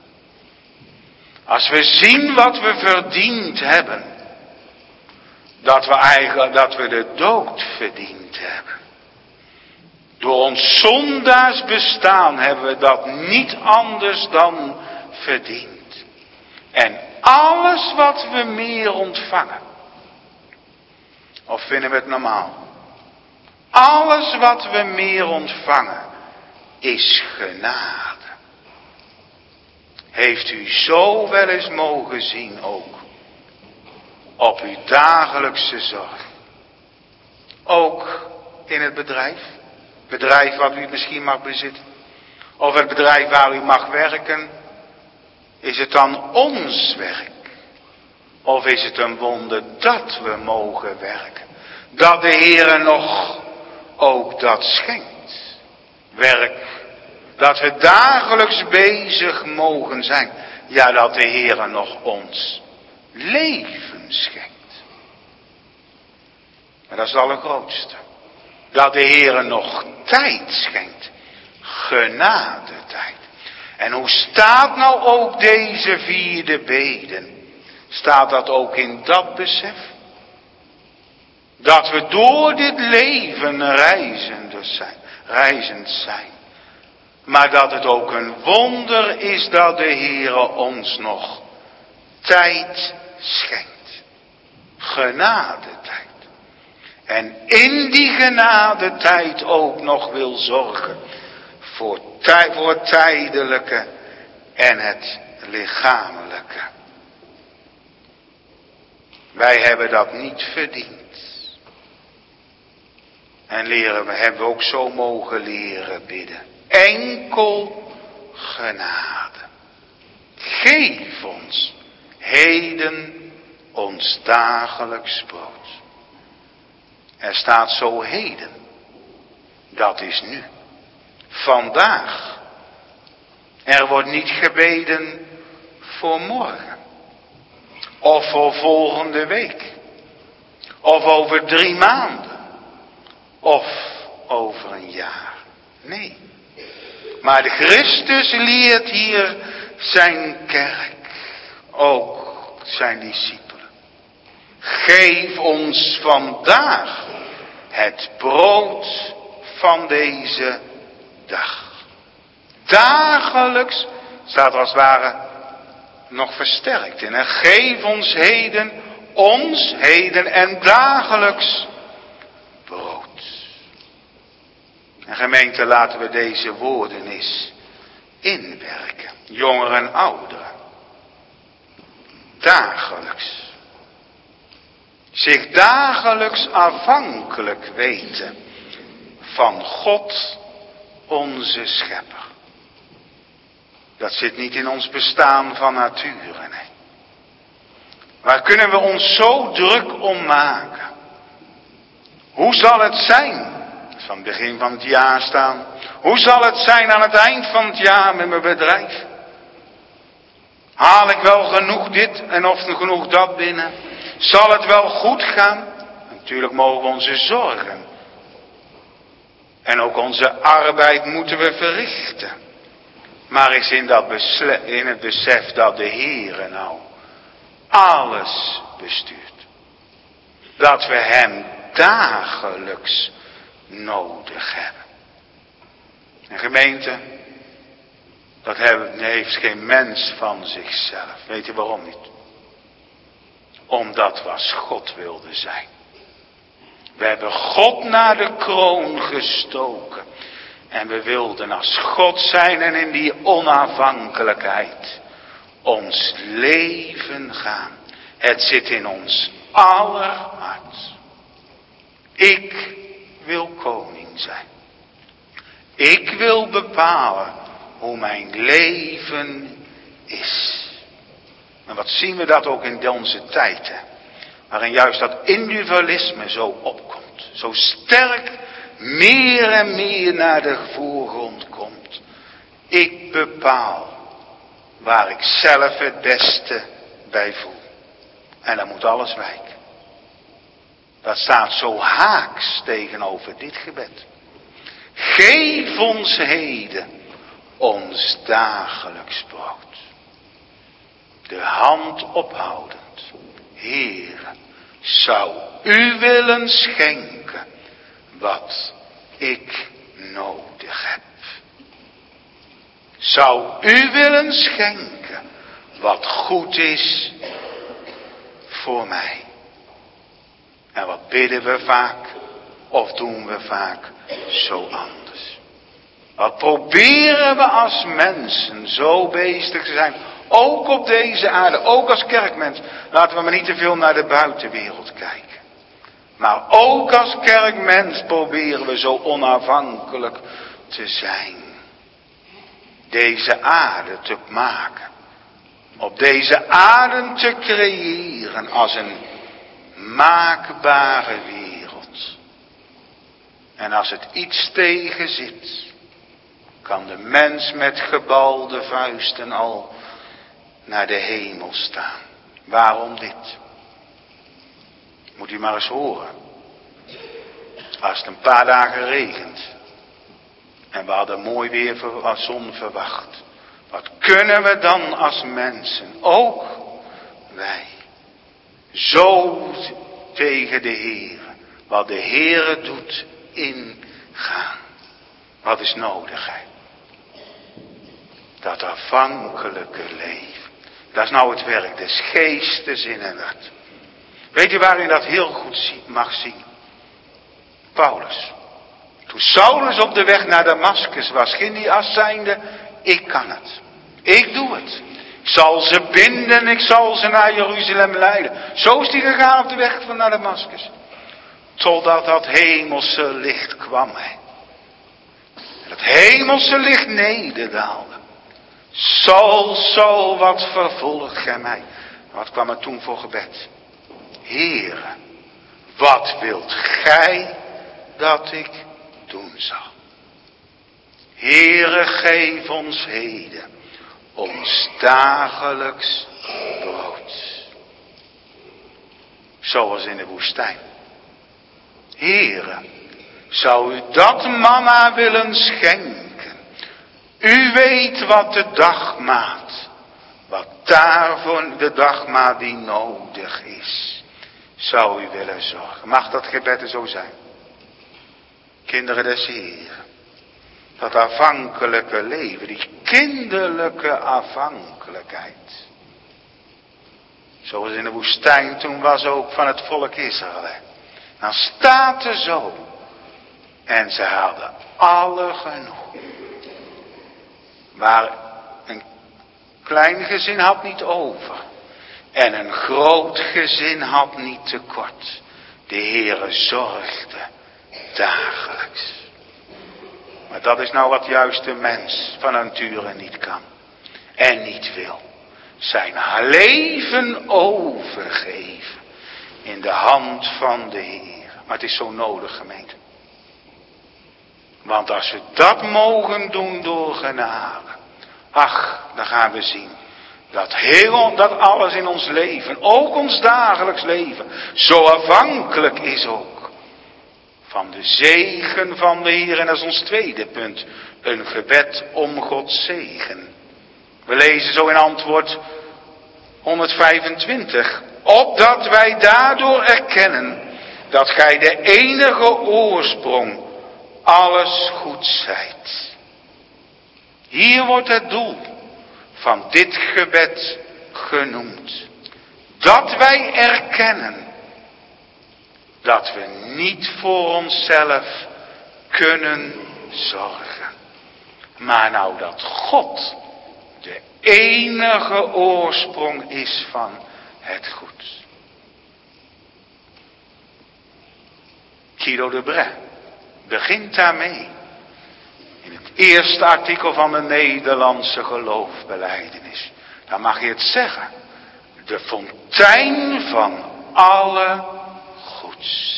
Als we zien wat we verdiend hebben. Dat we eigenlijk, dat we de dood verdiend hebben. Door ons zondaars bestaan hebben we dat niet anders dan verdiend. En alles wat we meer ontvangen. Of vinden we het normaal? Alles wat we meer ontvangen is genade. Heeft u zo wel eens mogen zien ook. Op uw dagelijkse zorg. Ook in het bedrijf. Bedrijf wat u misschien mag bezitten. Of het bedrijf waar u mag werken. Is het dan ons werk? Of is het een wonder dat we mogen werken? Dat de Heere nog ook dat schenkt. Werk. Dat we dagelijks bezig mogen zijn. Ja, dat de Heere nog ons leven schenkt. Maar dat is het allergrootste. Dat de Heere nog tijd schenkt. Genadetijd. En hoe staat nou ook deze vierde beden? Staat dat ook in dat besef? Dat we door dit leven reizenders zijn, reizend zijn. Maar dat het ook een wonder is dat de Heere ons nog tijd schenkt. Genadetijd. En in die genadetijd ook nog wil zorgen voor, tij, voor het tijdelijke en het lichamelijke. Wij hebben dat niet verdiend. En leren we hebben we ook zo mogen leren bidden. Enkel genade. Geef ons heden ons dagelijks brood. Er staat zo heden. Dat is nu. Vandaag. Er wordt niet gebeden voor morgen. Of voor volgende week. Of over drie maanden. Of over een jaar. Nee. Maar de Christus leert hier zijn kerk. Ook zijn discipelen. Geef ons vandaag het brood van deze dag. Dagelijks, staat er als het ware nog versterkt in. En geef ons heden, ons heden en dagelijks brood. En gemeente, laten we deze woorden eens inwerken. Jongeren en ouderen. Dagelijks. Zich dagelijks afhankelijk weten van God, onze schepper. Dat zit niet in ons bestaan van nature, nee. Waar kunnen we ons zo druk om maken? Hoe zal het zijn? Van het begin van het jaar staan. Hoe zal het zijn aan het eind van het jaar met mijn bedrijf? Haal ik wel genoeg dit en of genoeg dat binnen? Zal het wel goed gaan? Natuurlijk mogen we onze zorgen. En ook onze arbeid moeten we verrichten. Maar is in, dat besle- in het besef dat de Heere nou alles bestuurt. Dat we hem dagelijks nodig hebben. En gemeente, dat heeft geen mens van zichzelf. Weet je waarom niet? Omdat we als God wilde zijn. We hebben God naar de kroon gestoken. En we wilden als God zijn en in die onafhankelijkheid ons leven gaan. Het zit in ons aller hart. Ik wil koning zijn. Ik wil bepalen hoe mijn leven is. En wat zien we dat ook in onze tijd, hè? Waarin juist dat individualisme zo opkomt. Zo sterk meer en meer naar de voorgrond komt. Ik bepaal waar ik zelf het beste bij voel. En dan moet alles wijken. Dat staat zo haaks tegenover dit gebed. Geef ons heden ons dagelijks brood. De hand ophoudend. Heere, zou u willen schenken wat ik nodig heb. Zou u willen schenken wat goed is voor mij. En wat bidden we vaak of doen we vaak zo anders. Wat proberen we als mensen zo bezig te zijn. Ook op deze aarde, ook als kerkmens. Laten we maar niet te veel naar de buitenwereld kijken. Maar ook als kerkmens proberen we zo onafhankelijk te zijn. Deze aarde te maken. Op deze aarde te creëren als een maakbare wereld. En als het iets tegen zit, kan de mens met gebalde vuisten al naar de hemel staan. Waarom dit? Moet u maar eens horen. Als het een paar dagen regent en we hadden mooi weer van zon verwacht. Wat kunnen we dan als mensen, ook wij, zo tegen de Heer, wat de Heer doet, ingaan? Wat is nodig, hè? Dat afhankelijke leven. Dat is nou het werk des geestes in en dat. Weet je waarin dat heel goed mag zien? Paulus. Toen Saulus op de weg naar Damascus was, ging hij als zijnde, ik kan het. Ik doe het. Ik zal ze binden, ik zal ze naar Jeruzalem leiden. Zo is hij gegaan op de weg van naar Damascus. Totdat dat hemelse licht kwam. Hè. Dat hemelse licht nederdaalde. Saul, Saul, wat vervolgt gij mij? Wat kwam er toen voor gebed? Heere, wat wilt gij dat ik doen zal? Heere, geef ons heden ons dagelijks brood. Zoals in de woestijn. Heere, zou u dat manna willen schenken? U weet wat de dagmaat, wat daarvoor de dagmaat die nodig is, zou u willen zorgen. Mag dat gebed er zo zijn? Kinderen des Heeren. Dat afhankelijke leven, die kinderlijke afhankelijkheid. Zoals in de woestijn toen was ook van het volk Israël. Dan staat er zo. En ze hadden alle genoeg. Maar een klein gezin had niet over. En een groot gezin had niet tekort. De Heere zorgde dagelijks. Maar dat is nou wat juist de mens van nature niet kan. En niet wil. Zijn leven overgeven. In de hand van de Heer. Maar het is zo nodig, gemeente. Want als we dat mogen doen door genade. Ach, dan gaan we zien. Dat heel, dat alles in ons leven. Ook ons dagelijks leven. Zo afhankelijk is ook. Van de zegen van de Heer. En dat is ons tweede punt. Een gebed om Gods zegen. We lezen zo in antwoord honderdvijfentwintig. Opdat wij daardoor erkennen. Dat gij de enige oorsprong. Alles goed zijt. Hier wordt het doel. Van dit gebed genoemd. Dat wij erkennen. Dat we niet voor onszelf kunnen zorgen. Maar nou dat God de enige oorsprong is van het goed. Guido de Brès begint daarmee. In het eerste artikel van de Nederlandse geloofsbelijdenis. Dan mag je het zeggen. De fontein van alle goeds.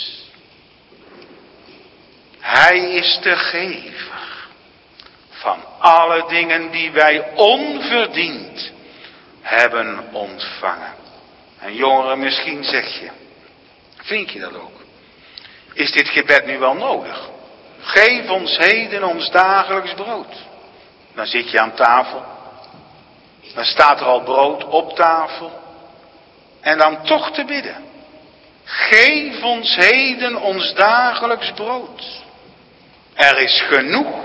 Hij is de gever van alle dingen die wij onverdiend hebben ontvangen. En jongeren, misschien zeg je, vind je dat ook? Is dit gebed nu wel nodig? Geef ons heden ons dagelijks brood. Dan zit je aan tafel. Dan staat er al brood op tafel. En dan toch te bidden. Geef ons heden ons dagelijks brood. Er is genoeg.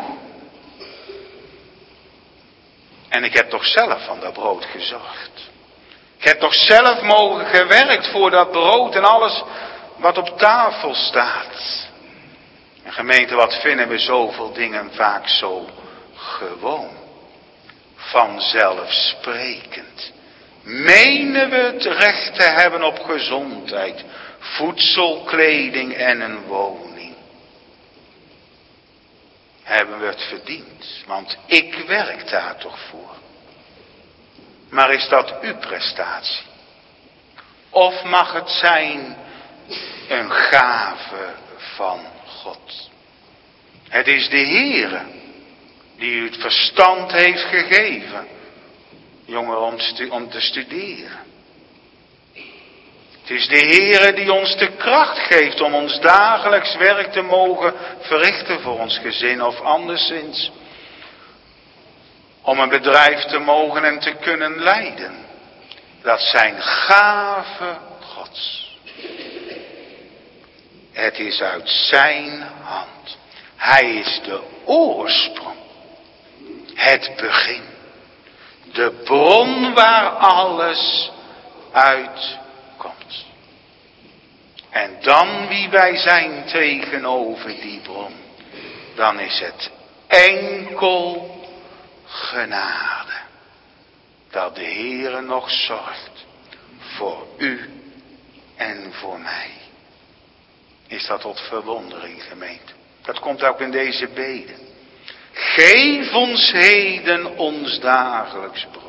En ik heb toch zelf van dat brood gezorgd. Ik heb toch zelf mogen gewerkt voor dat brood en alles wat op tafel staat. En gemeente, wat vinden we zoveel dingen vaak zo gewoon. Vanzelfsprekend. Menen we het recht te hebben op gezondheid, voedsel, kleding en een woning. Hebben we het verdiend, want ik werk daar toch voor. Maar is dat uw prestatie? Of mag het zijn een gave van God? Het is de Heere die u het verstand heeft gegeven, jongeren, om, stu- om te studeren. Het is de Heere die ons de kracht geeft om ons dagelijks werk te mogen verrichten voor ons gezin of anderszins. Om een bedrijf te mogen en te kunnen leiden. Dat zijn gaven Gods. Het is uit zijn hand. Hij is de oorsprong. Het begin. De bron waar alles uitkomt. En dan wie wij zijn tegenover die bron. Dan is het enkel genade. Dat de Heere nog zorgt. Voor u en voor mij. Is dat tot verwondering, gemeente. Dat komt ook in deze beden. Geef ons heden ons dagelijks brood.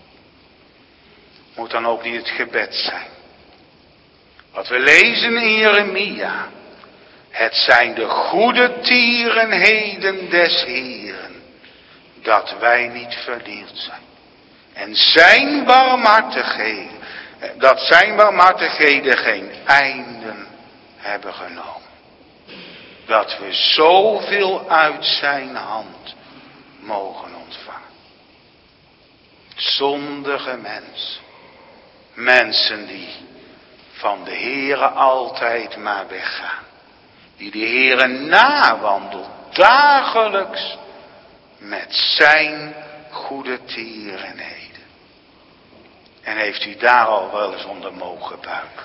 Moet dan ook niet het gebed zijn. Wat we lezen in Jeremia. Het zijn de goede tierenheden des Heeren. dat wij niet verdeeld zijn. En zijn barmhartigheden, dat zijn barmhartigheden geen einden hebben genomen. Dat we zoveel uit zijn hand mogen ontvangen. Zondige mensen. Mensen die van de Heere altijd maar weggaan. Die de Heere nawandelt dagelijks met zijn goede tierenheden. En heeft u daar al wel eens onder mogen buigen?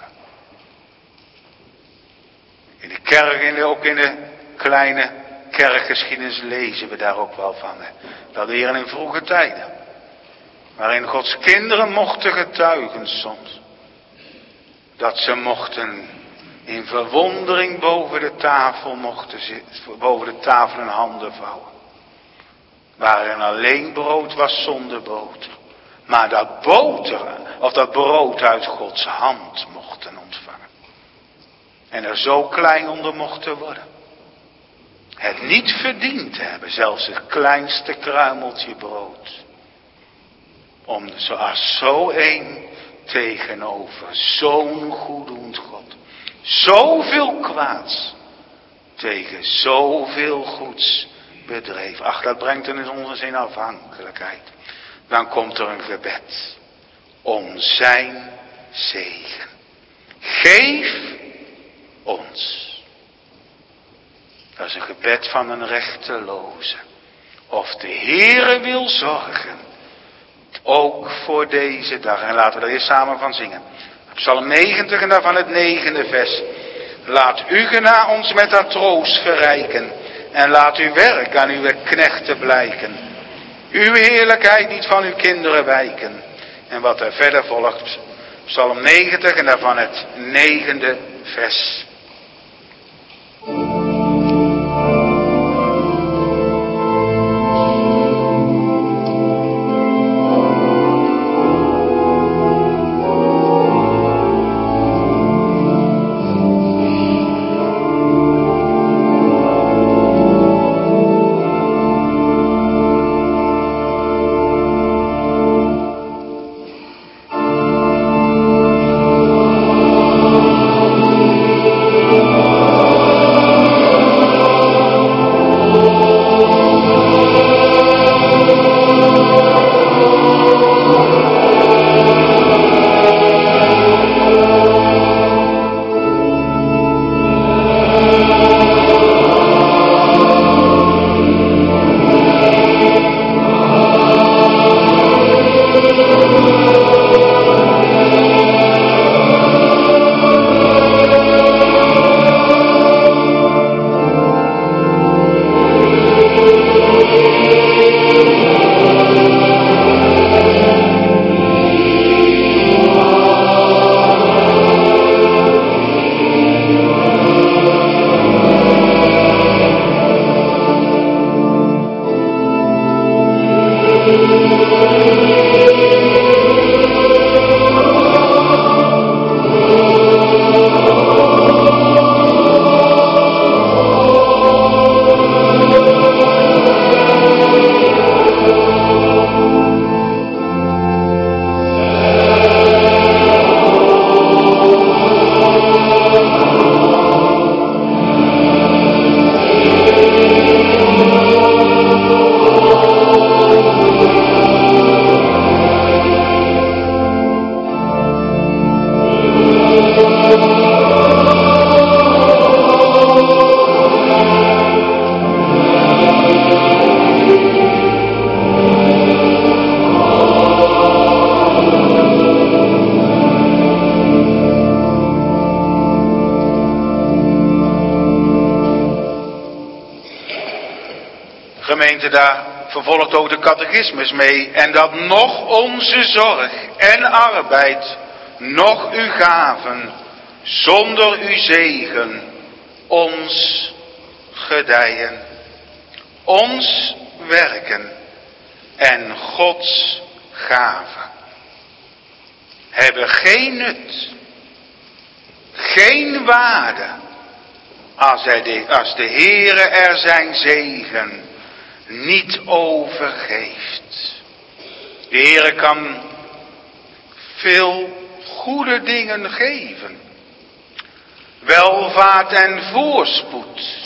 In de kerk, in de, ook in de kleine kerkgeschiedenis lezen we daar ook wel van. Hè? Dat de Heer in vroege tijden, waarin Gods kinderen mochten getuigen soms, dat ze mochten in verwondering boven de tafel mochten zitten, boven de tafel hun handen vouwen. Waarin alleen brood was zonder boter. Maar dat boter, of dat brood uit Gods hand mochten ontvangen. En er zo klein onder mochten worden. Het niet verdiend hebben, zelfs het kleinste kruimeltje brood. Om zoals zo een tegenover zo'n goeddoend God. Zoveel kwaads tegen zoveel goeds bedreef. Ach, dat brengt ons in onze in afhankelijkheid. Dan komt er een gebed om zijn zegen. Geef ons. Dat is een gebed van een rechteloze. Of de Heere wil zorgen. Ook voor deze dag. En laten we er eerst samen van zingen. Psalm negentig en daarvan het negende vers. Laat uw genade ons met haar troost verrijken. En laat uw werk aan uw knechten blijken. Uw heerlijkheid niet van uw kinderen wijken. En wat er verder volgt. Psalm negentig en daarvan het negende vers. Gemeente, daar vervolgt ook de catechismus mee. En dat nog onze zorg en arbeid, nog uw gaven, zonder uw zegen, ons gedijen. Ons werken en Gods gaven hebben geen nut, geen waarde, als, hij de, als de Heere er zijn zegen niet overgeeft. De Heere kan veel goede dingen geven. Welvaart en voorspoed.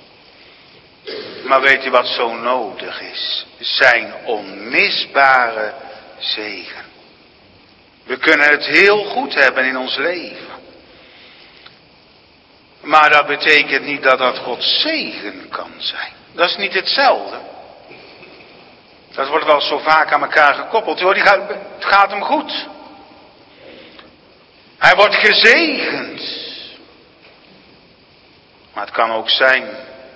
Maar weet u wat zo nodig is? Zijn onmisbare zegen. We kunnen het heel goed hebben in ons leven. Maar dat betekent niet dat dat Gods zegen kan zijn. Dat is niet hetzelfde. Dat wordt wel zo vaak aan elkaar gekoppeld. Hoor, die gaat, het gaat hem goed. Hij wordt gezegend. Maar het kan ook zijn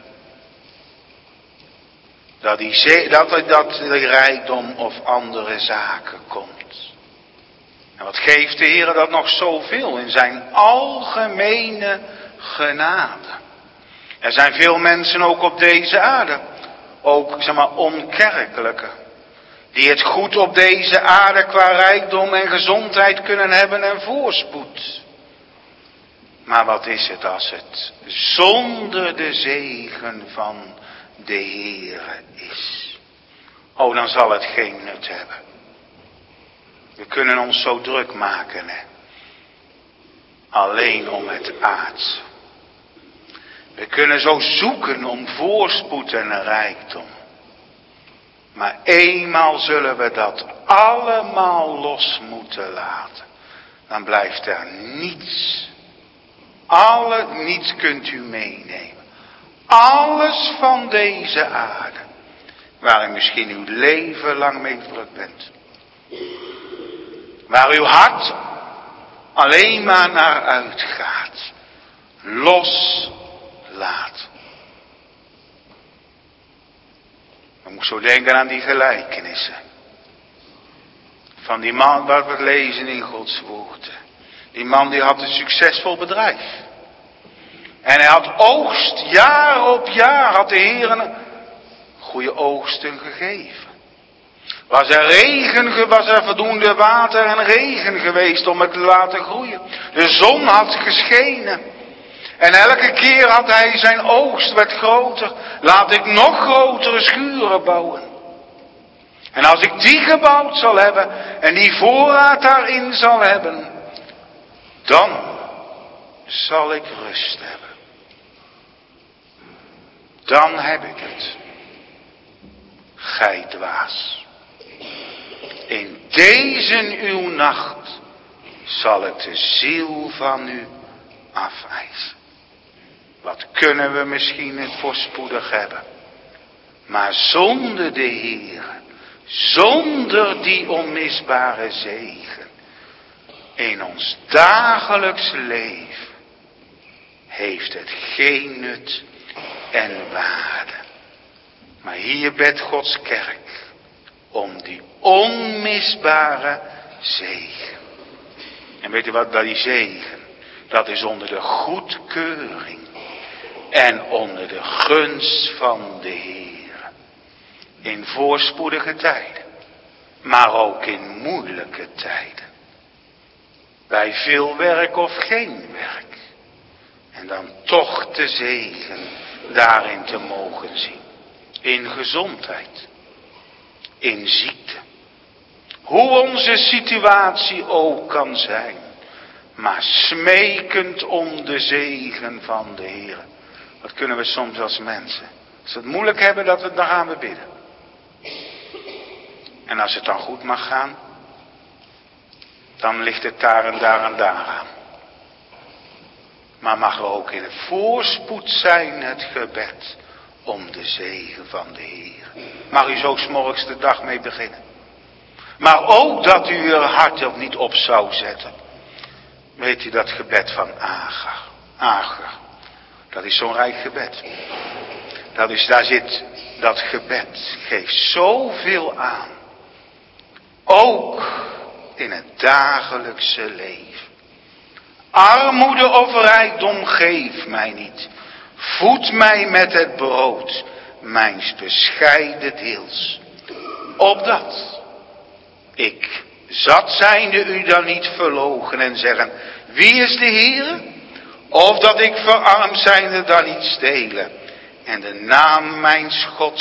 dat die, ze- dat, dat de rijkdom of andere zaken komt. En wat geeft de Heer dat nog zoveel in zijn algemene genade. Er zijn veel mensen ook op deze aarde, ook zeg maar onkerkelijke, die het goed op deze aarde qua rijkdom en gezondheid kunnen hebben en voorspoed. Maar wat is het als het zonder de zegen van de Heere is? Oh, dan zal het geen nut hebben. We kunnen ons zo druk maken, hè. Alleen om het aardse. We kunnen zo zoeken om voorspoed en rijkdom. Maar eenmaal zullen we dat allemaal los moeten laten. Dan blijft er niets. Alle, niets kunt u meenemen. Alles van deze aarde. Waar u misschien uw leven lang mee druk bent. Waar uw hart alleen maar naar uitgaat. Los laat. Ik moet zo denken aan die gelijkenissen. Van die man wat we lezen in Gods woord. Die man die had een succesvol bedrijf. En hij had oogst, jaar op jaar had de Heer een goede oogsten gegeven. Was er regen, was er voldoende water en regen geweest om het te laten groeien. De zon had geschenen. En elke keer had hij zijn oogst werd groter. Laat ik nog grotere schuren bouwen. En als ik die gebouwd zal hebben en die voorraad daarin zal hebben, dan zal ik rust hebben. Dan heb ik het. Gij dwaas. In deze uw nacht zal ik de ziel van u afwijzen. Wat kunnen we misschien het voorspoedig hebben. Maar zonder de Heer, zonder die onmisbare zegen, in ons dagelijks leven, heeft het geen nut en waarde. Maar hier bidt Gods kerk om die onmisbare zegen. En weet u wat, dat die zegen, dat is onder de goedkeuring en onder de gunst van de Heer. In voorspoedige tijden, maar ook in moeilijke tijden. Bij veel werk of geen werk. En dan toch de zegen daarin te mogen zien. In gezondheid. In ziekte. Hoe onze situatie ook kan zijn. Maar smekend om de zegen van de Heer. Wat kunnen we soms als mensen. Als we het moeilijk hebben, dat we, dan gaan we bidden. En als het dan goed mag gaan, dan ligt het daar en daar en daar aan. Maar mag er ook in het voorspoed zijn het gebed om de zegen van de Heer. Mag u zo 's morgens de dag mee beginnen. Maar ook dat u er hart op niet op zou zetten. Weet u dat gebed van Agar? Agar. Dat is zo'n rijk gebed. Dat is, daar zit, dat gebed geeft zoveel aan. Ook in het dagelijkse leven. Armoede of rijkdom geef mij niet. Voed mij met het brood, mijns bescheiden deels. Opdat ik, zat zijnde, u dan niet verloochen en zeggen, wie is de Heere? Of dat ik verarmd zijnde dan niet stelen en de naam mijns Gods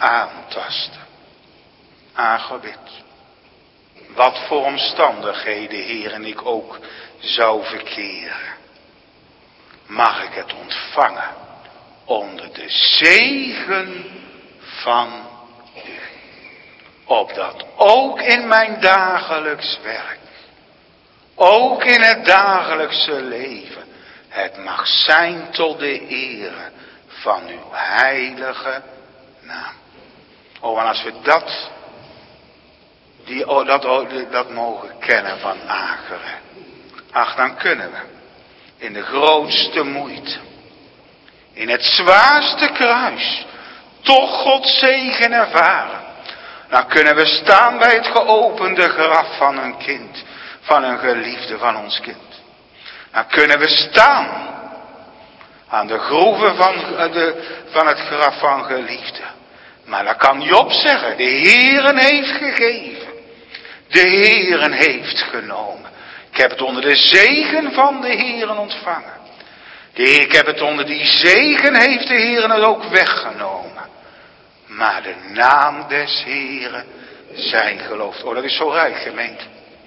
aantasten. Aangebid. Wat voor omstandigheden, Heer, en ik ook zou verkeren, mag ik het ontvangen onder de zegen van u. Opdat ook in mijn dagelijks werk, ook in het dagelijkse leven, het mag zijn tot de ere van uw heilige naam. Oh, en als we dat, die, oh, dat, oh, dat mogen kennen van Ageren, ach, dan kunnen we in de grootste moeite, in het zwaarste kruis, toch Gods zegen ervaren. Dan kunnen we staan bij het geopende graf van een kind, van een geliefde van ons kind. Dan kunnen we staan aan de groeven van, de, van het graf van geliefde. Maar dan kan Job zeggen, de Heeren heeft gegeven. De Heeren heeft genomen. Ik heb het onder de zegen van de Heeren ontvangen. De Heer, ik heb het onder die zegen heeft de Heeren het ook weggenomen. Maar de naam des Heeren zijn geloofd. Oh, dat is zo rijk, gemeente.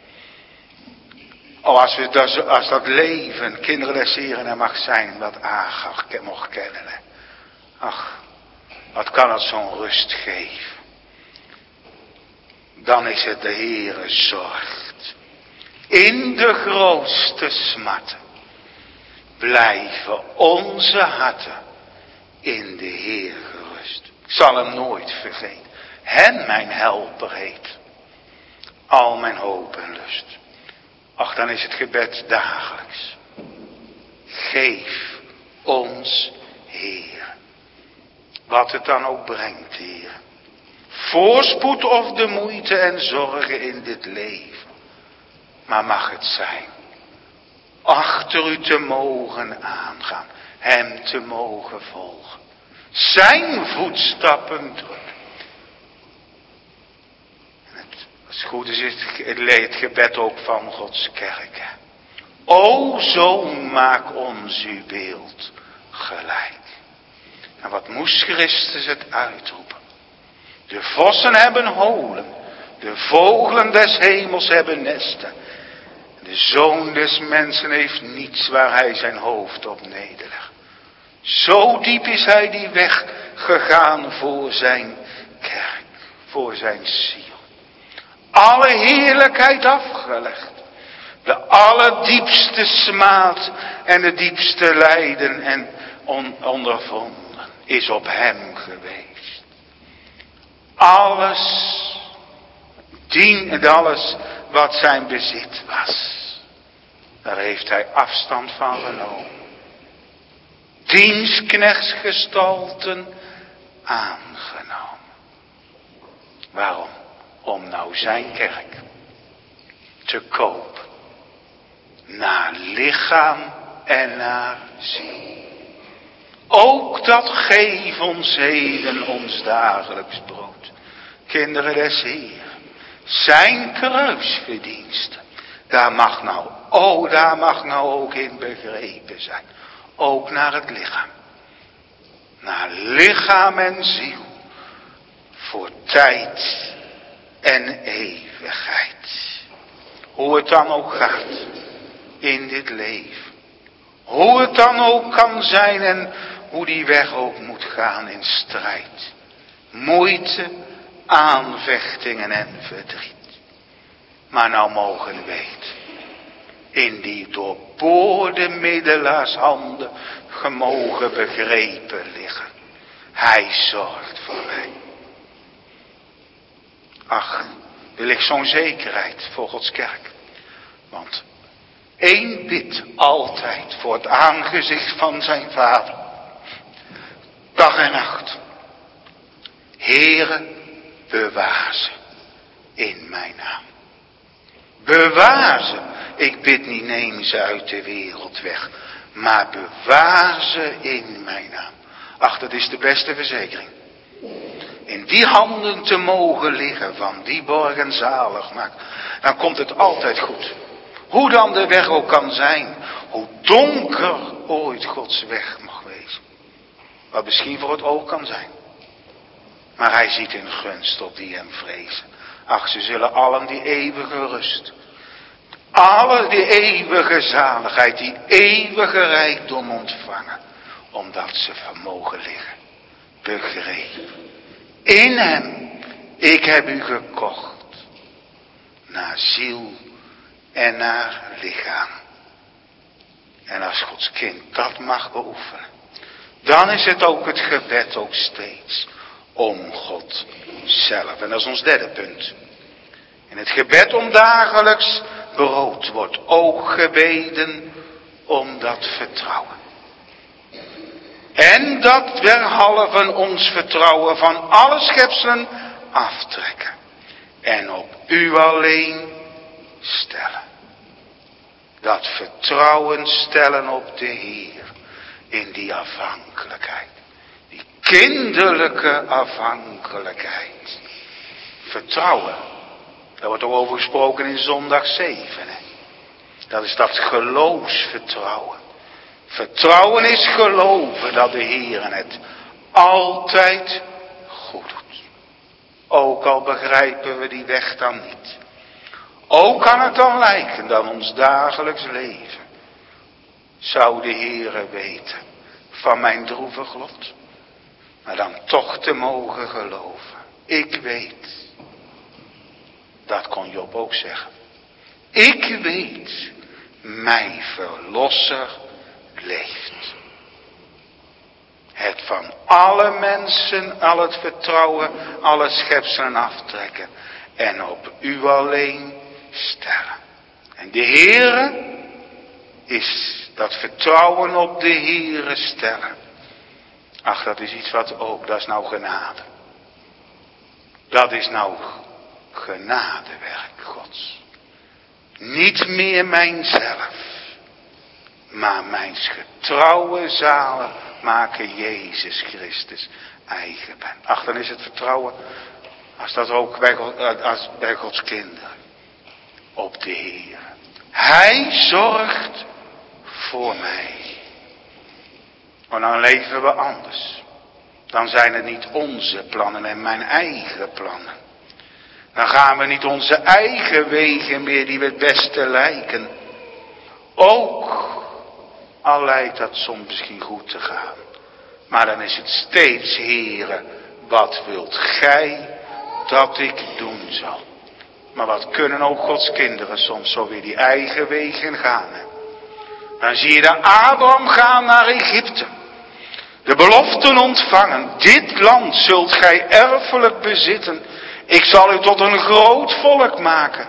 Oh, als, we dat, als dat leven, kinderen des Heeren, er mag zijn, wat Agar mocht kennen. Hè. Ach, wat kan het zo'n rust geven. Dan is het de Heere zorgt. In de grootste smatten blijven onze harten in de Heer gerust. Ik zal hem nooit vergeten. Hem mijn helper heet. Al mijn hoop en lust. Ach, dan is het gebed dagelijks. Geef ons, Heer. Wat het dan ook brengt, Heer. Voorspoed of de moeite en zorgen in dit leven. Maar mag het zijn. Achter u te mogen aangaan. Hem te mogen volgen. Zijn voetstappen drukken. En het, als het goed is, is het, het gebed ook van Gods kerk. Hè? O Zoon, maak ons uw beeld gelijk. En wat moest Christus het uitroepen? De vossen hebben holen. De vogelen des hemels hebben nesten. De Zoon des mensen heeft niets waar hij zijn hoofd op nederlegt. Zo diep is hij die weg gegaan voor zijn kerk, voor zijn ziel. Alle heerlijkheid afgelegd. De allerdiepste smaad en de diepste lijden en on- ondervonden is op hem geweest. Alles, dien en alles wat zijn bezit was, daar heeft hij afstand van genomen. Dienstknechtsgestalten aangenomen. Waarom? Om nou zijn kerk te koop. Naar lichaam en naar ziel. Ook dat geef ons heden ons dagelijks brood. Kinderen des Heeren. Zijn kruisverdiensten. Daar mag nou, oh daar mag nou ook in begrepen zijn. Ook naar het lichaam. Naar lichaam en ziel. Voor tijd en eeuwigheid. Hoe het dan ook gaat in dit leven. Hoe het dan ook kan zijn en hoe die weg ook moet gaan in strijd. Moeite, aanvechtingen en verdriet. Maar nou mogen we weten. In die doorboorde middelaarshanden gemogen begrepen liggen. Hij zorgt voor mij. Ach, wil ik zo'n zekerheid voor Gods kerk. Want één bidt altijd voor het aangezicht van zijn vader. Dag en nacht. Heere, bewaar ze in mijn naam. Bewaar ze. Ik bid niet, neem ze uit de wereld weg. Maar bewaar ze in mijn naam. Ach, dat is de beste verzekering. In die handen te mogen liggen van die borg en zalig maakt. Dan komt het altijd goed. Hoe dan de weg ook kan zijn. Hoe donker ooit Gods weg mag wezen. Wat misschien voor het oog kan zijn. Maar hij ziet een gunst op die hem vrezen. Ach, ze zullen allen die eeuwige rust, alle die eeuwige zaligheid, die eeuwige rijkdom ontvangen. Omdat ze vermogen liggen. Begrepen. In hem, ik heb u gekocht. Naar ziel en naar lichaam. En als Gods kind dat mag beoefenen, dan is het ook het gebed ook steeds om God zelf. En dat is ons derde punt. In het gebed om dagelijks brood wordt ook gebeden om dat vertrouwen. En dat derhalve ons vertrouwen van alle schepselen aftrekken. En op u alleen stellen. Dat vertrouwen stellen op de Heer. In die afhankelijkheid. Die kinderlijke afhankelijkheid. Vertrouwen. Daar wordt ook over gesproken in zondag zeven. Hè? Dat is dat geloofsvertrouwen. Vertrouwen is geloven dat de Heer het altijd goed doet. Ook al begrijpen we die weg dan niet. Ook kan het dan lijken dat ons dagelijks leven zou de Heere weten van mijn droevig lot. Maar dan toch te mogen geloven. Ik weet. Dat kon Job ook zeggen. Ik weet. Mijn verlosser leeft. Het van alle mensen, al het vertrouwen, alle schepselen aftrekken. En op u alleen stellen. En de Heere is dat vertrouwen op de Heere stellen. Ach, dat is iets wat ook, dat is nou genade. Dat is nou genadewerk Gods. Niet meer mijnzelf, maar mijn getrouwe zalen maken Jezus Christus eigen ben. Ach, dan is het vertrouwen, als dat ook bij, God, als bij Gods kinderen, op de Heer. Hij zorgt voor mij. Maar dan leven we anders. Dan zijn het niet onze plannen en mijn eigen plannen. Dan gaan we niet onze eigen wegen meer die we het beste lijken. Ook al lijkt dat soms misschien goed te gaan. Maar dan is het steeds, Heere, wat wilt gij dat ik doen zal? Maar wat kunnen ook Gods kinderen soms zo weer die eigen wegen gaan. Hè? Dan zie je de Abraham gaan naar Egypte. De beloften ontvangen. Dit land zult gij erfelijk bezitten. Ik zal u tot een groot volk maken.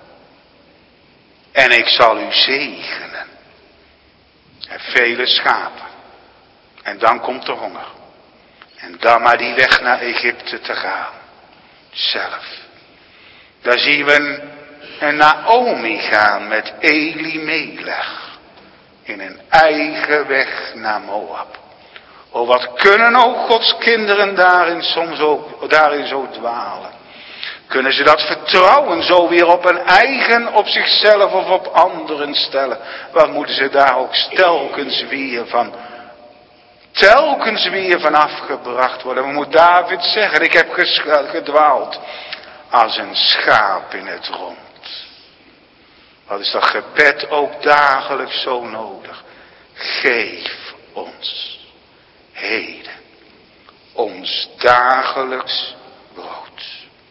En ik zal u zegenen. En vele schapen. En dan komt de honger. En dan maar die weg naar Egypte te gaan. Zelf. Daar zien we een Naomi gaan met Elimelech. In een eigen weg naar Moab. Oh, wat kunnen ook Gods kinderen daarin soms ook, daarin zo dwalen. Kunnen ze dat vertrouwen zo weer op een eigen, op zichzelf of op anderen stellen. Wat moeten ze daar ook telkens weer van, telkens weer van afgebracht worden. Wat moet David zeggen? Ik heb gedwaald als een schaap in het rond. Wat is dat gebed ook dagelijks zo nodig? Geef ons heden ons dagelijks brood.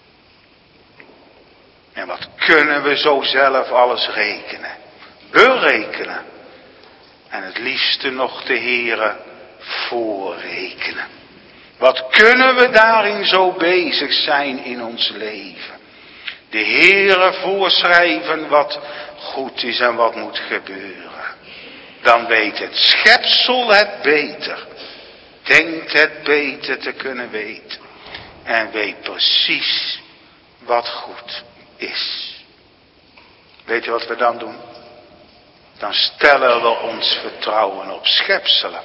En wat kunnen we zo zelf alles rekenen? Berekenen. En het liefste nog de Heere voorrekenen. Wat kunnen we daarin zo bezig zijn in ons leven? De Heere voorschrijven wat goed is en wat moet gebeuren. Dan weet het schepsel het beter. Denkt het beter te kunnen weten. En weet precies wat goed is. Weet je wat we dan doen? Dan stellen we ons vertrouwen op schepselen.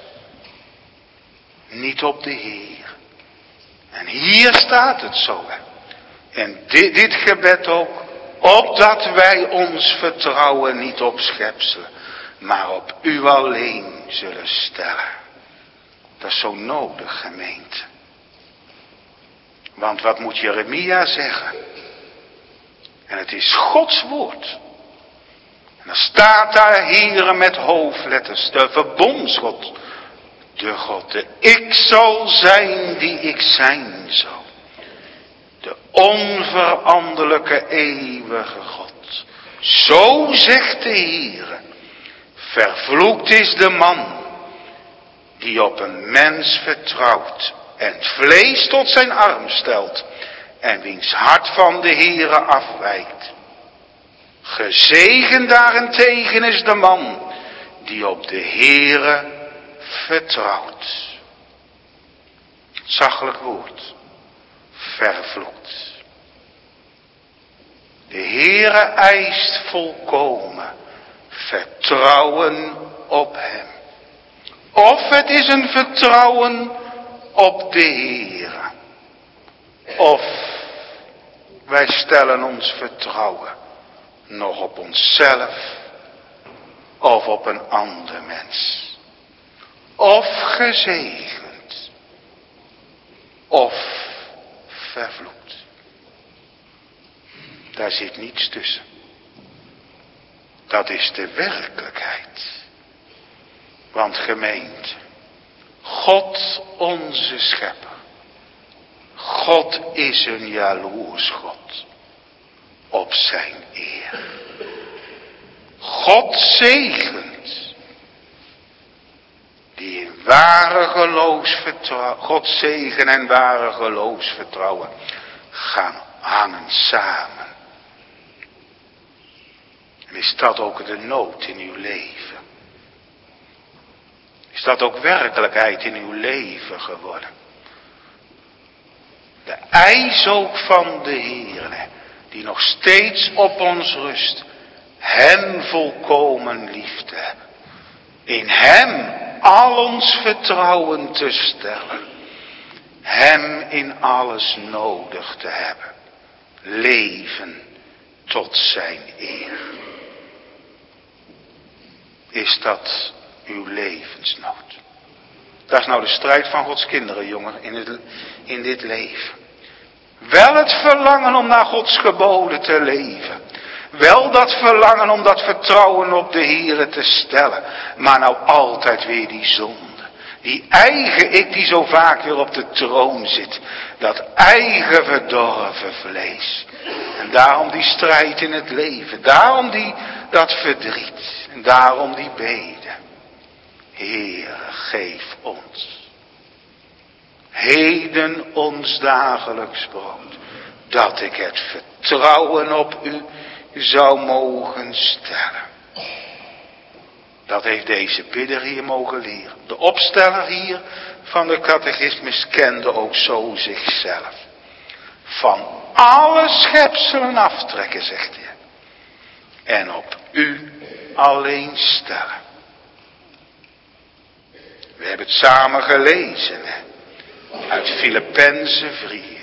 Niet op de Heer. En hier staat het zo. Hè. En dit, dit gebed ook. Opdat wij ons vertrouwen niet op schepselen. Maar op u alleen zullen stellen. Dat is zo nodig, gemeente. Want wat moet Jeremia zeggen? En het is Gods woord. En dan staat daar, Heere, met hoofdletters, de verbondsgod, de God, de ik zal zijn die ik zijn zal. De onveranderlijke eeuwige God. Zo zegt de Heere, vervloekt is de man die op een mens vertrouwt en het vlees tot zijn arm stelt en wiens hart van de Heere afwijkt. Gezegend daarentegen is de man die op de Heere vertrouwt. Zachtelijk woord, vervloekt. De Heere eist volkomen vertrouwen op hem. Of het is een vertrouwen op de Heere. Of wij stellen ons vertrouwen nog op onszelf of op een ander mens. Of gezegend of vervloekt. Daar zit niets tussen. Dat is de werkelijkheid. Want gemeente, God onze schepper, God is een jaloers God op zijn eer. God zegent die in ware geloofsvertrouwen, God zegen en ware geloofsvertrouwen gaan hangen samen. En is dat ook de nood in uw leven? Is dat ook werkelijkheid in uw leven geworden? De eis ook van de Heer, die nog steeds op ons rust, hem volkomen lief te hebben. In hem al ons vertrouwen te stellen. Hem in alles nodig te hebben. Leven tot zijn eer. Is dat uw levensnood? Dat is nou de strijd van Gods kinderen, jongen, in, het, in dit leven. Wel het verlangen om naar Gods geboden te leven. Wel dat verlangen om dat vertrouwen op de Heere te stellen. Maar nou altijd weer die zonde. Die eigen ik die zo vaak weer op de troon zit. Dat eigen verdorven vlees. En daarom die strijd in het leven. Daarom die, dat verdriet. En daarom die beden. Heere, geef ons heden ons dagelijks brood. Dat ik het vertrouwen op u zou mogen stellen. Dat heeft deze bidder hier mogen leren. De opsteller hier van de catechismus kende ook zo zichzelf. Van alle schepselen aftrekken, zegt hij. En op u alleen stellen. We hebben het samen gelezen, hè? Uit Filippenzen vier.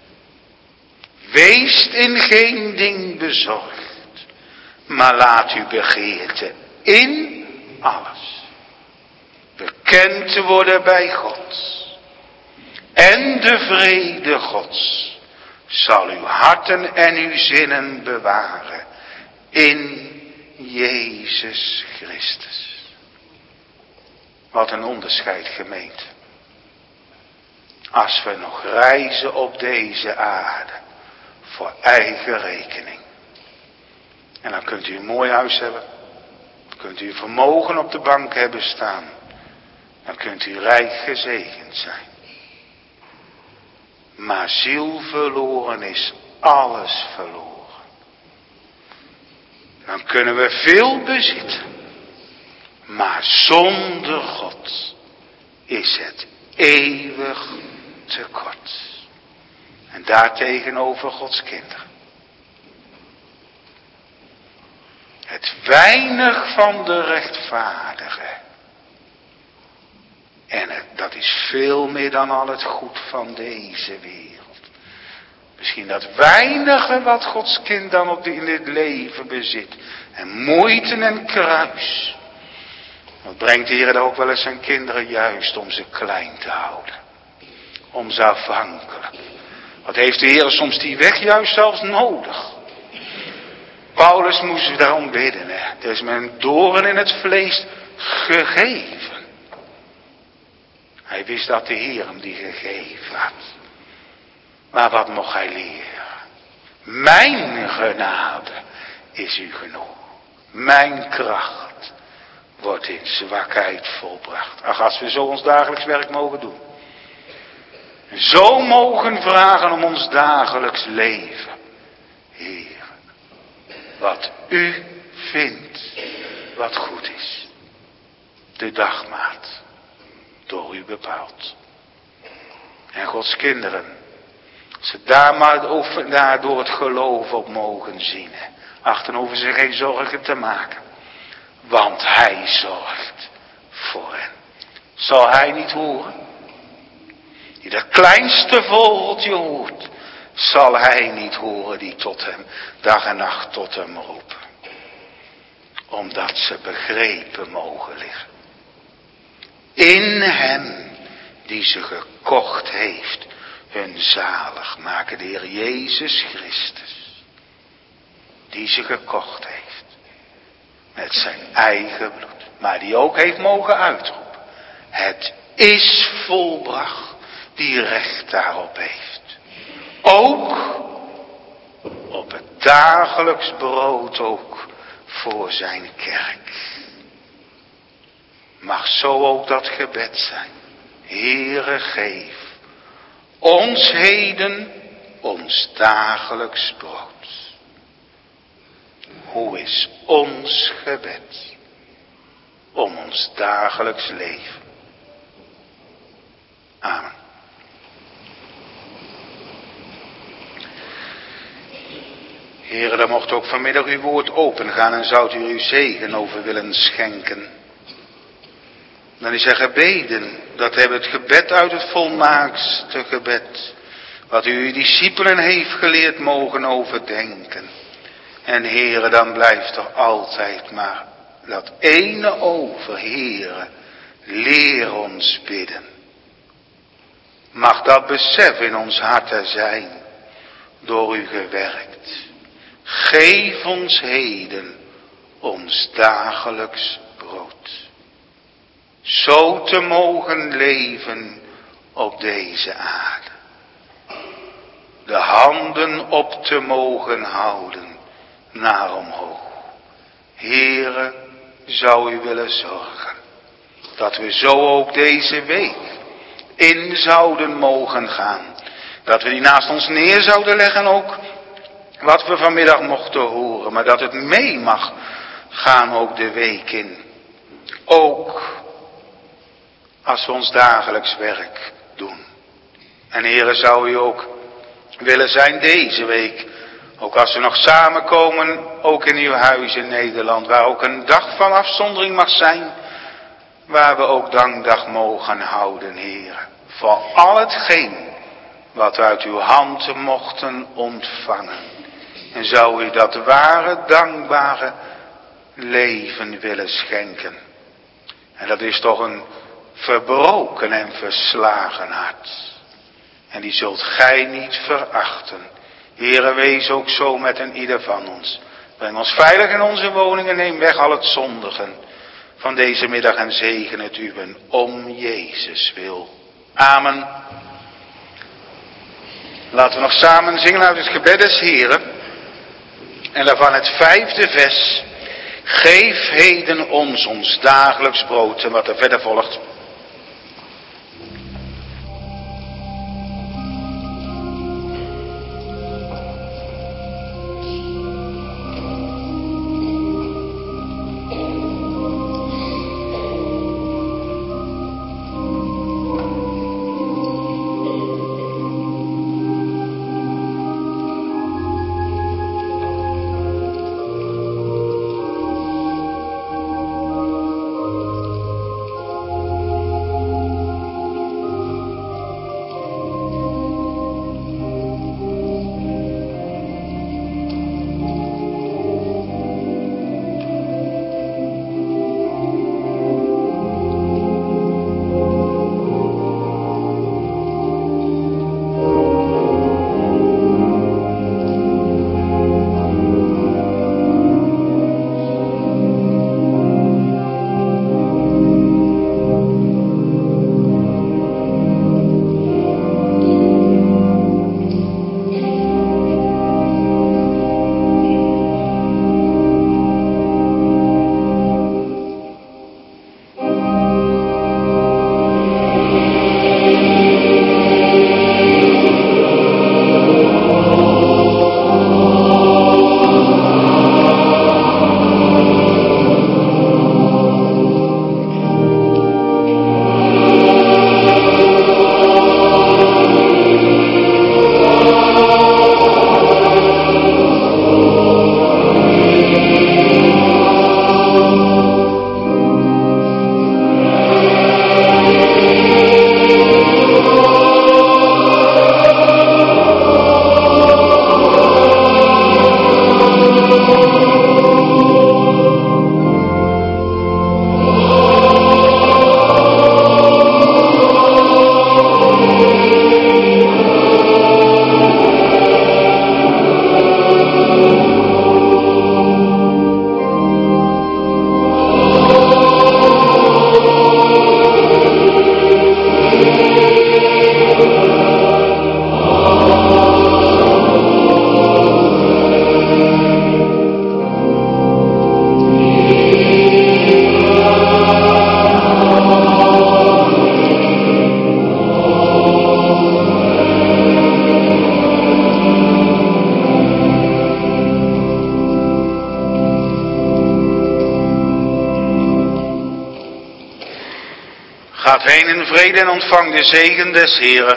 Wees in geen ding bezorgd, maar laat uw begeerte in alles bekend worden bij God. En de vrede Gods zal uw harten en uw zinnen bewaren in Jezus Christus. Wat een onderscheid, gemeente. Als we nog reizen op deze aarde voor eigen rekening. En dan kunt u een mooi huis hebben. Dan kunt u vermogen op de bank hebben staan. Dan kunt u rijk gezegend zijn. Maar ziel verloren is alles verloren. Dan kunnen we veel bezitten. Maar zonder God is het eeuwig tekort. En daartegenover Gods kinderen. Het weinig van de rechtvaardige. En het, dat is veel meer dan al het goed van deze wereld. Misschien dat weinige wat Gods kind dan op de, in dit leven bezit. En moeite en kruis. Dat brengt de Heer ook wel eens zijn kinderen juist om ze klein te houden. Om ze afhankelijk. Wat heeft de Heer soms die weg juist zelfs nodig? Paulus moest daarom bidden. Hè. Het is me een doorn in het vlees gegeven. Hij wist dat de Heer hem die gegeven had. Maar wat mocht hij leren? Mijn genade is u genoeg. Mijn kracht wordt in zwakheid volbracht. Ach, als we zo ons dagelijks werk mogen doen. Zo mogen vragen om ons dagelijks leven. Heer, wat u vindt, wat goed is. De dagmaat, door u bepaald. En Gods kinderen, ze daar maar over, daar door het geloof op mogen zien. Ach, dan hoeven ze geen zorgen te maken. Want hij zorgt voor hen. Zal hij niet horen? Die dat kleinste vogeltje hoort, zal hij niet horen die tot hem, dag en nacht tot hem roepen. Omdat ze begrepen mogen liggen. In hem die ze gekocht heeft, hun zalig maken, de Heer Jezus Christus. Die ze gekocht heeft. Met zijn eigen bloed. Maar die ook heeft mogen uitroepen. Het is volbracht. Die recht daarop heeft. Ook op het dagelijks brood ook voor zijn kerk. Mag zo ook dat gebed zijn. Heere, geef ons heden ons dagelijks brood. Hoe is ons gebed om ons dagelijks leven? Amen. Heren, dan mocht ook vanmiddag uw woord opengaan en zou u uw zegen over willen schenken. Dan is er gebeden, dat hebben het gebed uit het volmaakste gebed, wat u uw discipelen heeft geleerd mogen overdenken. En heren, dan blijft er altijd maar dat ene over, heren, leer ons bidden. Mag dat besef in ons hart zijn, door u gewerkt. Geef ons heden ons dagelijks brood. Zo te mogen leven op deze aarde. De handen op te mogen houden naar omhoog. Heere, zou u willen zorgen dat we zo ook deze week in zouden mogen gaan. Dat we die naast ons neer zouden leggen ook. Wat we vanmiddag mochten horen. Maar dat het mee mag gaan ook de week in. Ook als we ons dagelijks werk doen. En Heere, zou u ook willen zijn deze week. Ook als we nog samenkomen. Ook in uw huis in Nederland. Waar ook een dag van afzondering mag zijn. Waar we ook dankdag mogen houden, Heere. Voor al hetgeen wat we uit uw hand mochten ontvangen. En zou u dat ware, dankbare leven willen schenken. En dat is toch een verbroken en verslagen hart. En die zult gij niet verachten. Heere, wees ook zo met een ieder van ons. Breng ons veilig in onze woningen, neem weg al het zondigen van deze middag en zegen het uwen om Jezus wil. Amen. Laten we nog samen zingen uit het gebed des Heren. En daarvan het vijfde vers. Geef heden ons ons dagelijks brood. En wat er verder volgt. Gaat heen in vrede en ontvang de zegen des Heren.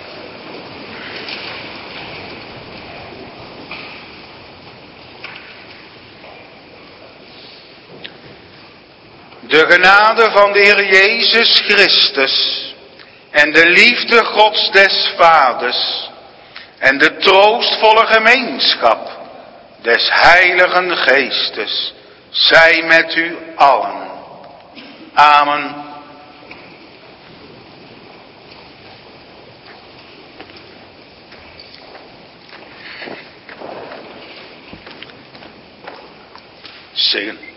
De genade van de Heer Jezus Christus en de liefde Gods des Vaders en de troostvolle gemeenschap des Heiligen Geestes zij met u allen. Amen. Zegen.